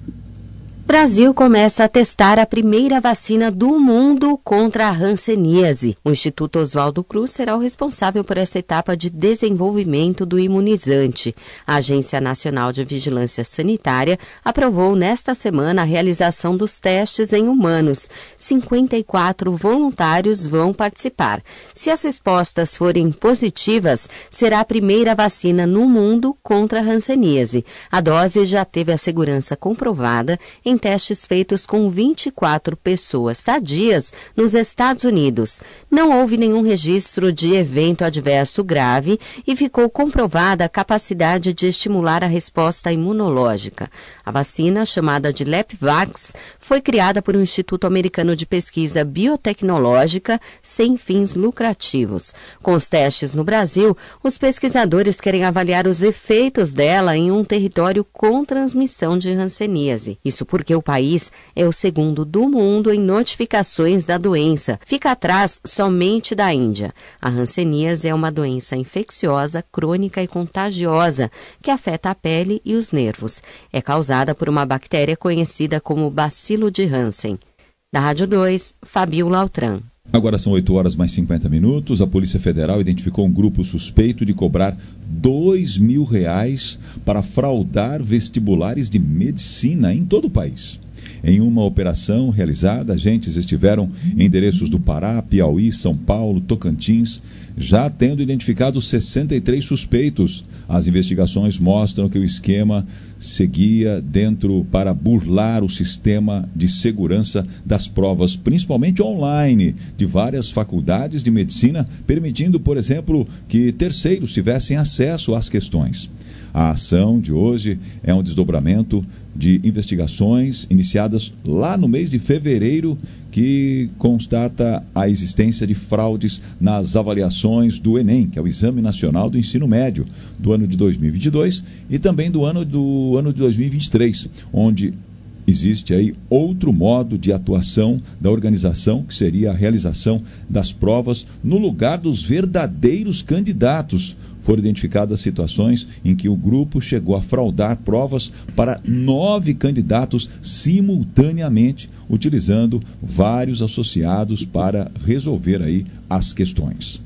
Brasil começa a testar a primeira vacina do mundo contra a hanseníase. O Instituto Oswaldo Cruz será o responsável por essa etapa de desenvolvimento do imunizante. A Agência Nacional de Vigilância Sanitária aprovou nesta semana a realização dos testes em humanos. cinquenta e quatro voluntários vão participar. Se as respostas forem positivas, será a primeira vacina no mundo contra a hanseníase. A dose já teve a segurança comprovada em testes feitos com vinte e quatro pessoas sadias nos Estados Unidos. Não houve nenhum registro de evento adverso grave e ficou comprovada a capacidade de estimular a resposta imunológica. A vacina, chamada de Lepvax, foi criada por um Instituto Americano de Pesquisa Biotecnológica sem fins lucrativos. Com os testes no Brasil, os pesquisadores querem avaliar os efeitos dela em um território com transmissão de hanseníase. Isso porque o país é o segundo do mundo em notificações da doença. Fica atrás somente da Índia. A hanseníase é uma doença infecciosa, crônica e contagiosa que afeta a pele e os nervos. É causada por uma bactéria conhecida como bacilo de Hansen. Da Rádio dois, Fabiola Altran. Agora são oito horas mais cinquenta minutos. A Polícia Federal identificou um grupo suspeito de cobrar dois mil reais para fraudar vestibulares de medicina em todo o país. Em uma operação realizada, agentes estiveram em endereços do Pará, Piauí, São Paulo, Tocantins, já tendo identificado sessenta e três suspeitos. As investigações mostram que o esquema seguia dentro para burlar o sistema de segurança das provas, principalmente online, de várias faculdades de medicina, permitindo, por exemplo, que terceiros tivessem acesso às questões. A ação de hoje é um desdobramento de investigações iniciadas lá no mês de fevereiro, que constata a existência de fraudes nas avaliações do Enem, que é o Exame Nacional do Ensino Médio, do ano de dois mil e vinte e dois e também do ano, do ano de dois mil e vinte e três, onde existe aí outro modo de atuação da organização, que seria a realização das provas no lugar dos verdadeiros candidatos. Foram identificadas situações em que o grupo chegou a fraudar provas para nove candidatos simultaneamente, utilizando vários associados para resolver aí as questões.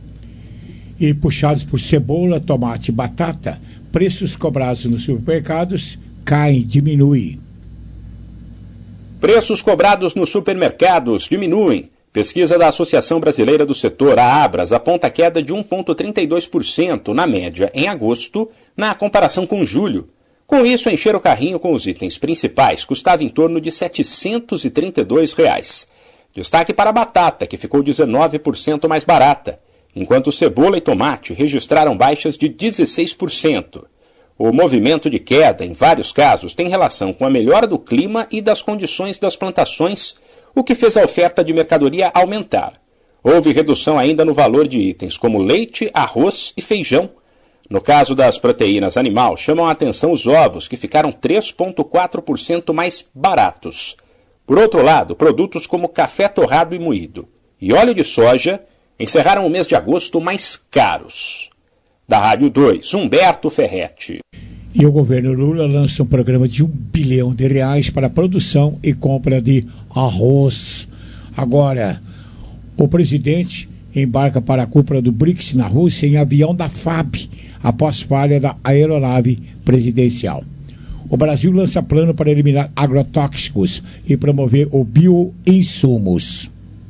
E puxados por cebola, tomate e batata, preços cobrados nos supermercados caem, diminuem. Preços cobrados nos supermercados diminuem. Pesquisa da Associação Brasileira do Setor, a Abras, aponta queda de um vírgula trinta e dois por cento na média em agosto, na comparação com julho. Com isso, encher o carrinho com os itens principais custava em torno de setecentos e trinta e dois reais. Destaque para a batata, que ficou dezenove por cento mais barata, enquanto cebola e tomate registraram baixas de dezesseis por cento. O movimento de queda, em vários casos, tem relação com a melhora do clima e das condições das plantações, o que fez a oferta de mercadoria aumentar. Houve redução ainda no valor de itens como leite, arroz e feijão. No caso das proteínas animal, chamam a atenção os ovos, que ficaram três vírgula quatro por cento mais baratos. Por outro lado, produtos como café torrado e moído e óleo de soja encerraram o mês de agosto mais caros. Da Rádio dois, Humberto Ferretti. E o governo Lula lança um programa de um bilhão de reais para a produção e compra de arroz. Agora, o presidente embarca para a cúpula do BRICS na Rússia em avião da F A B, após falha da aeronave presidencial. O Brasil lança plano para eliminar agrotóxicos e promover o bioinsumos.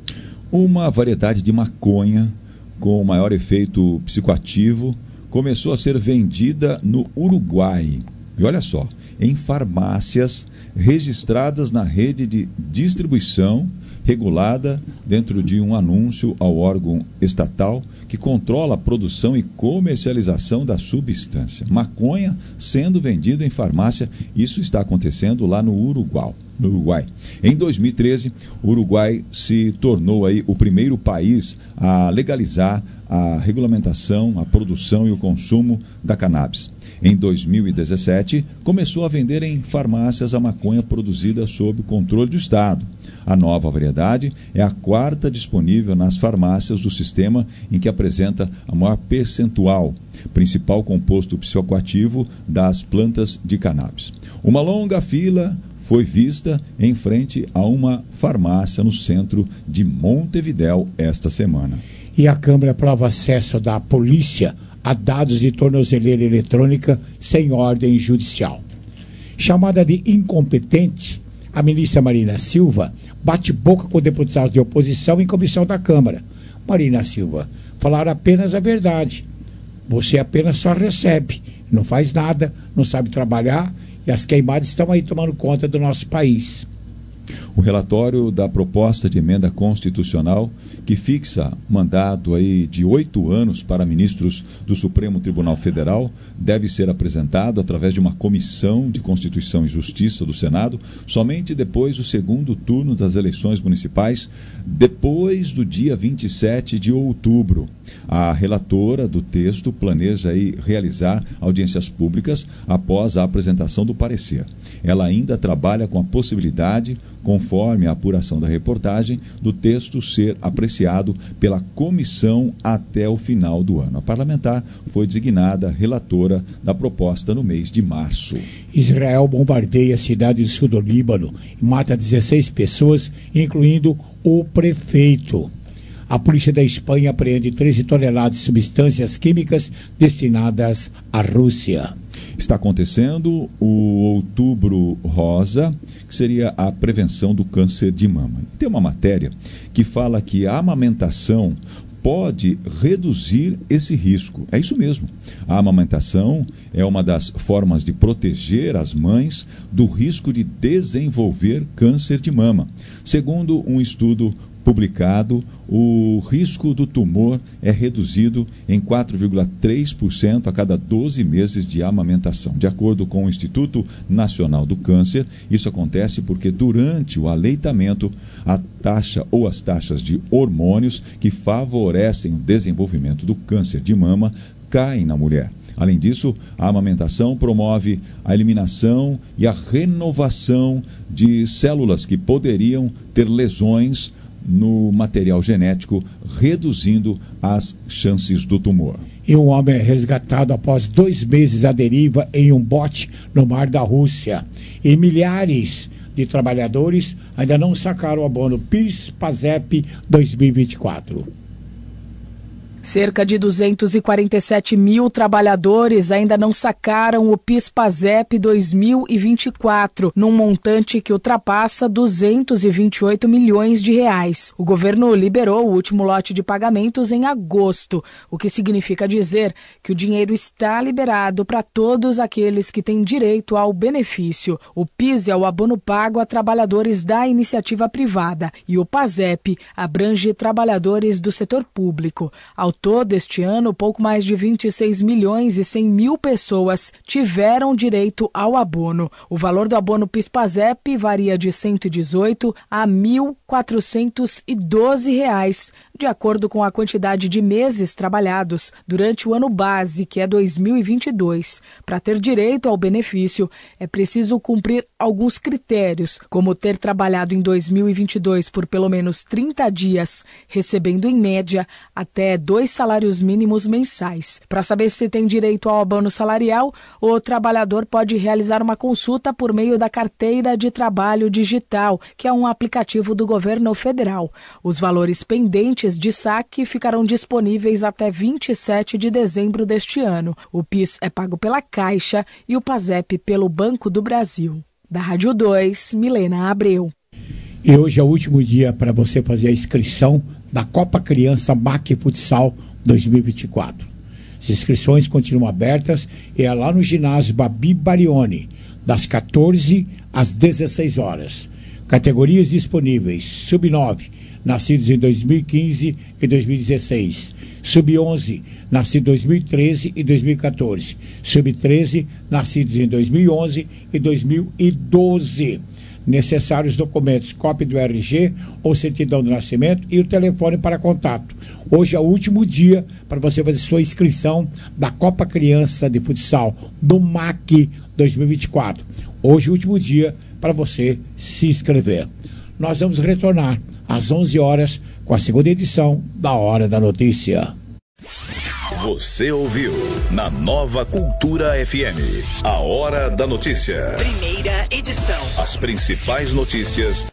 Uma variedade de maconha com maior efeito psicoativo começou a ser vendida no Uruguai. E olha só, em farmácias registradas na rede de distribuição regulada dentro de um anúncio ao órgão estatal que controla a produção e comercialização da substância. Maconha sendo vendida em farmácia, isso está acontecendo lá no Uruguai. No Uruguai. Em dois mil e treze, o Uruguai se tornou aí o primeiro país a legalizar a regulamentação, a produção e o consumo da cannabis. Em dois mil e dezessete, começou a vender em farmácias a maconha produzida sob controle do Estado. A nova variedade é a quarta disponível nas farmácias do sistema em que apresenta a maior percentual, principal composto psicoativo das plantas de cannabis. Uma longa fila foi vista em frente a uma farmácia no centro de Montevidéu esta semana. E a Câmara aprova acesso da polícia a dados de tornozeleira eletrônica sem ordem judicial. Chamada de incompetente, a ministra Marina Silva bate boca com deputados de oposição em comissão da Câmara. Marina Silva, falaram apenas a verdade. Você apenas só recebe, não faz nada, não sabe trabalhar e as queimadas estão aí tomando conta do nosso país. O relatório da proposta de emenda constitucional que fixa mandato aí de oito anos para ministros do Supremo Tribunal Federal deve ser apresentado através de uma comissão de Constituição e Justiça do Senado somente depois do segundo turno das eleições municipais, depois do dia vinte e sete de outubro. A relatora do texto planeja aí realizar audiências públicas após a apresentação do parecer. Ela ainda trabalha com a possibilidade, conforme a apuração da reportagem, do texto ser apreciado pela comissão até o final do ano. A parlamentar foi designada relatora da proposta no mês de março. Israel bombardeia a cidade do sul do Líbano e mata dezesseis pessoas, incluindo o prefeito. A polícia da Espanha apreende treze toneladas de substâncias químicas destinadas à Rússia. Está acontecendo o Outubro Rosa, que seria a prevenção do câncer de mama. Tem uma matéria que fala que a amamentação pode reduzir esse risco. É isso mesmo. A amamentação é uma das formas de proteger as mães do risco de desenvolver câncer de mama. Segundo um estudo publicado, o risco do tumor é reduzido em quatro vírgula três por cento a cada doze meses de amamentação. De acordo com o Instituto Nacional do Câncer, isso acontece porque durante o aleitamento, a taxa ou as taxas de hormônios que favorecem o desenvolvimento do câncer de mama caem na mulher. Além disso, a amamentação promove a eliminação e a renovação de células que poderiam ter lesões no material genético, reduzindo as chances do tumor. E um homem é resgatado após dois meses à deriva em um bote no mar da Rússia. E milhares de trabalhadores ainda não sacaram o abono PIS-PASEP dois mil e vinte e quatro. Cerca de duzentos e quarenta e sete mil trabalhadores ainda não sacaram o PIS/PASEP dois mil e vinte e quatro, num montante que ultrapassa duzentos e vinte e oito milhões de reais. O governo liberou o último lote de pagamentos em agosto, o que significa dizer que o dinheiro está liberado para todos aqueles que têm direito ao benefício. O PIS é o abono pago a trabalhadores da iniciativa privada e o PASEP abrange trabalhadores do setor público. Ao todo, este ano, pouco mais de vinte e seis milhões e cem mil pessoas tiveram direito ao abono. O valor do abono PIS/PASEP varia de cento e dezoito a mil quatrocentos e doze reais, de acordo com a quantidade de meses trabalhados durante o ano base, que é dois mil e vinte e dois. Para ter direito ao benefício, é preciso cumprir alguns critérios, como ter trabalhado em dois mil e vinte e dois por pelo menos trinta dias, recebendo em média até dois salários mínimos mensais. Para saber se tem direito ao abono salarial, o trabalhador pode realizar uma consulta por meio da Carteira de Trabalho Digital, que é um aplicativo do governo federal. Os valores pendentes de saque ficarão disponíveis até vinte e sete de dezembro deste ano. O PIS é pago pela Caixa e o PASEP pelo Banco do Brasil. Da Rádio dois, Milena Abreu. E hoje é o último dia para você fazer a inscrição da Copa Criança M A C Futsal dois mil e vinte e quatro. As inscrições continuam abertas e é lá no ginásio Babi Barioni, das quatorze às dezesseis horas. Categorias disponíveis: sub nove, nascidos em dois mil e quinze e dois mil e dezesseis. sub onze, nascidos em dois mil e treze e dois mil e quatorze. sub treze, nascidos em dois mil e onze e dois mil e doze. Necessários documentos: cópia do R G ou certidão do nascimento e o telefone para contato. Hoje é o último dia para você fazer sua inscrição da Copa Criança de Futsal do M A C dois mil e vinte e quatro. Hoje é o último dia para você se inscrever. Nós vamos retornar às onze horas com a segunda edição da Hora da Notícia. Você ouviu na Nova Cultura F M a Hora da Notícia. Primeira edição. As principais notícias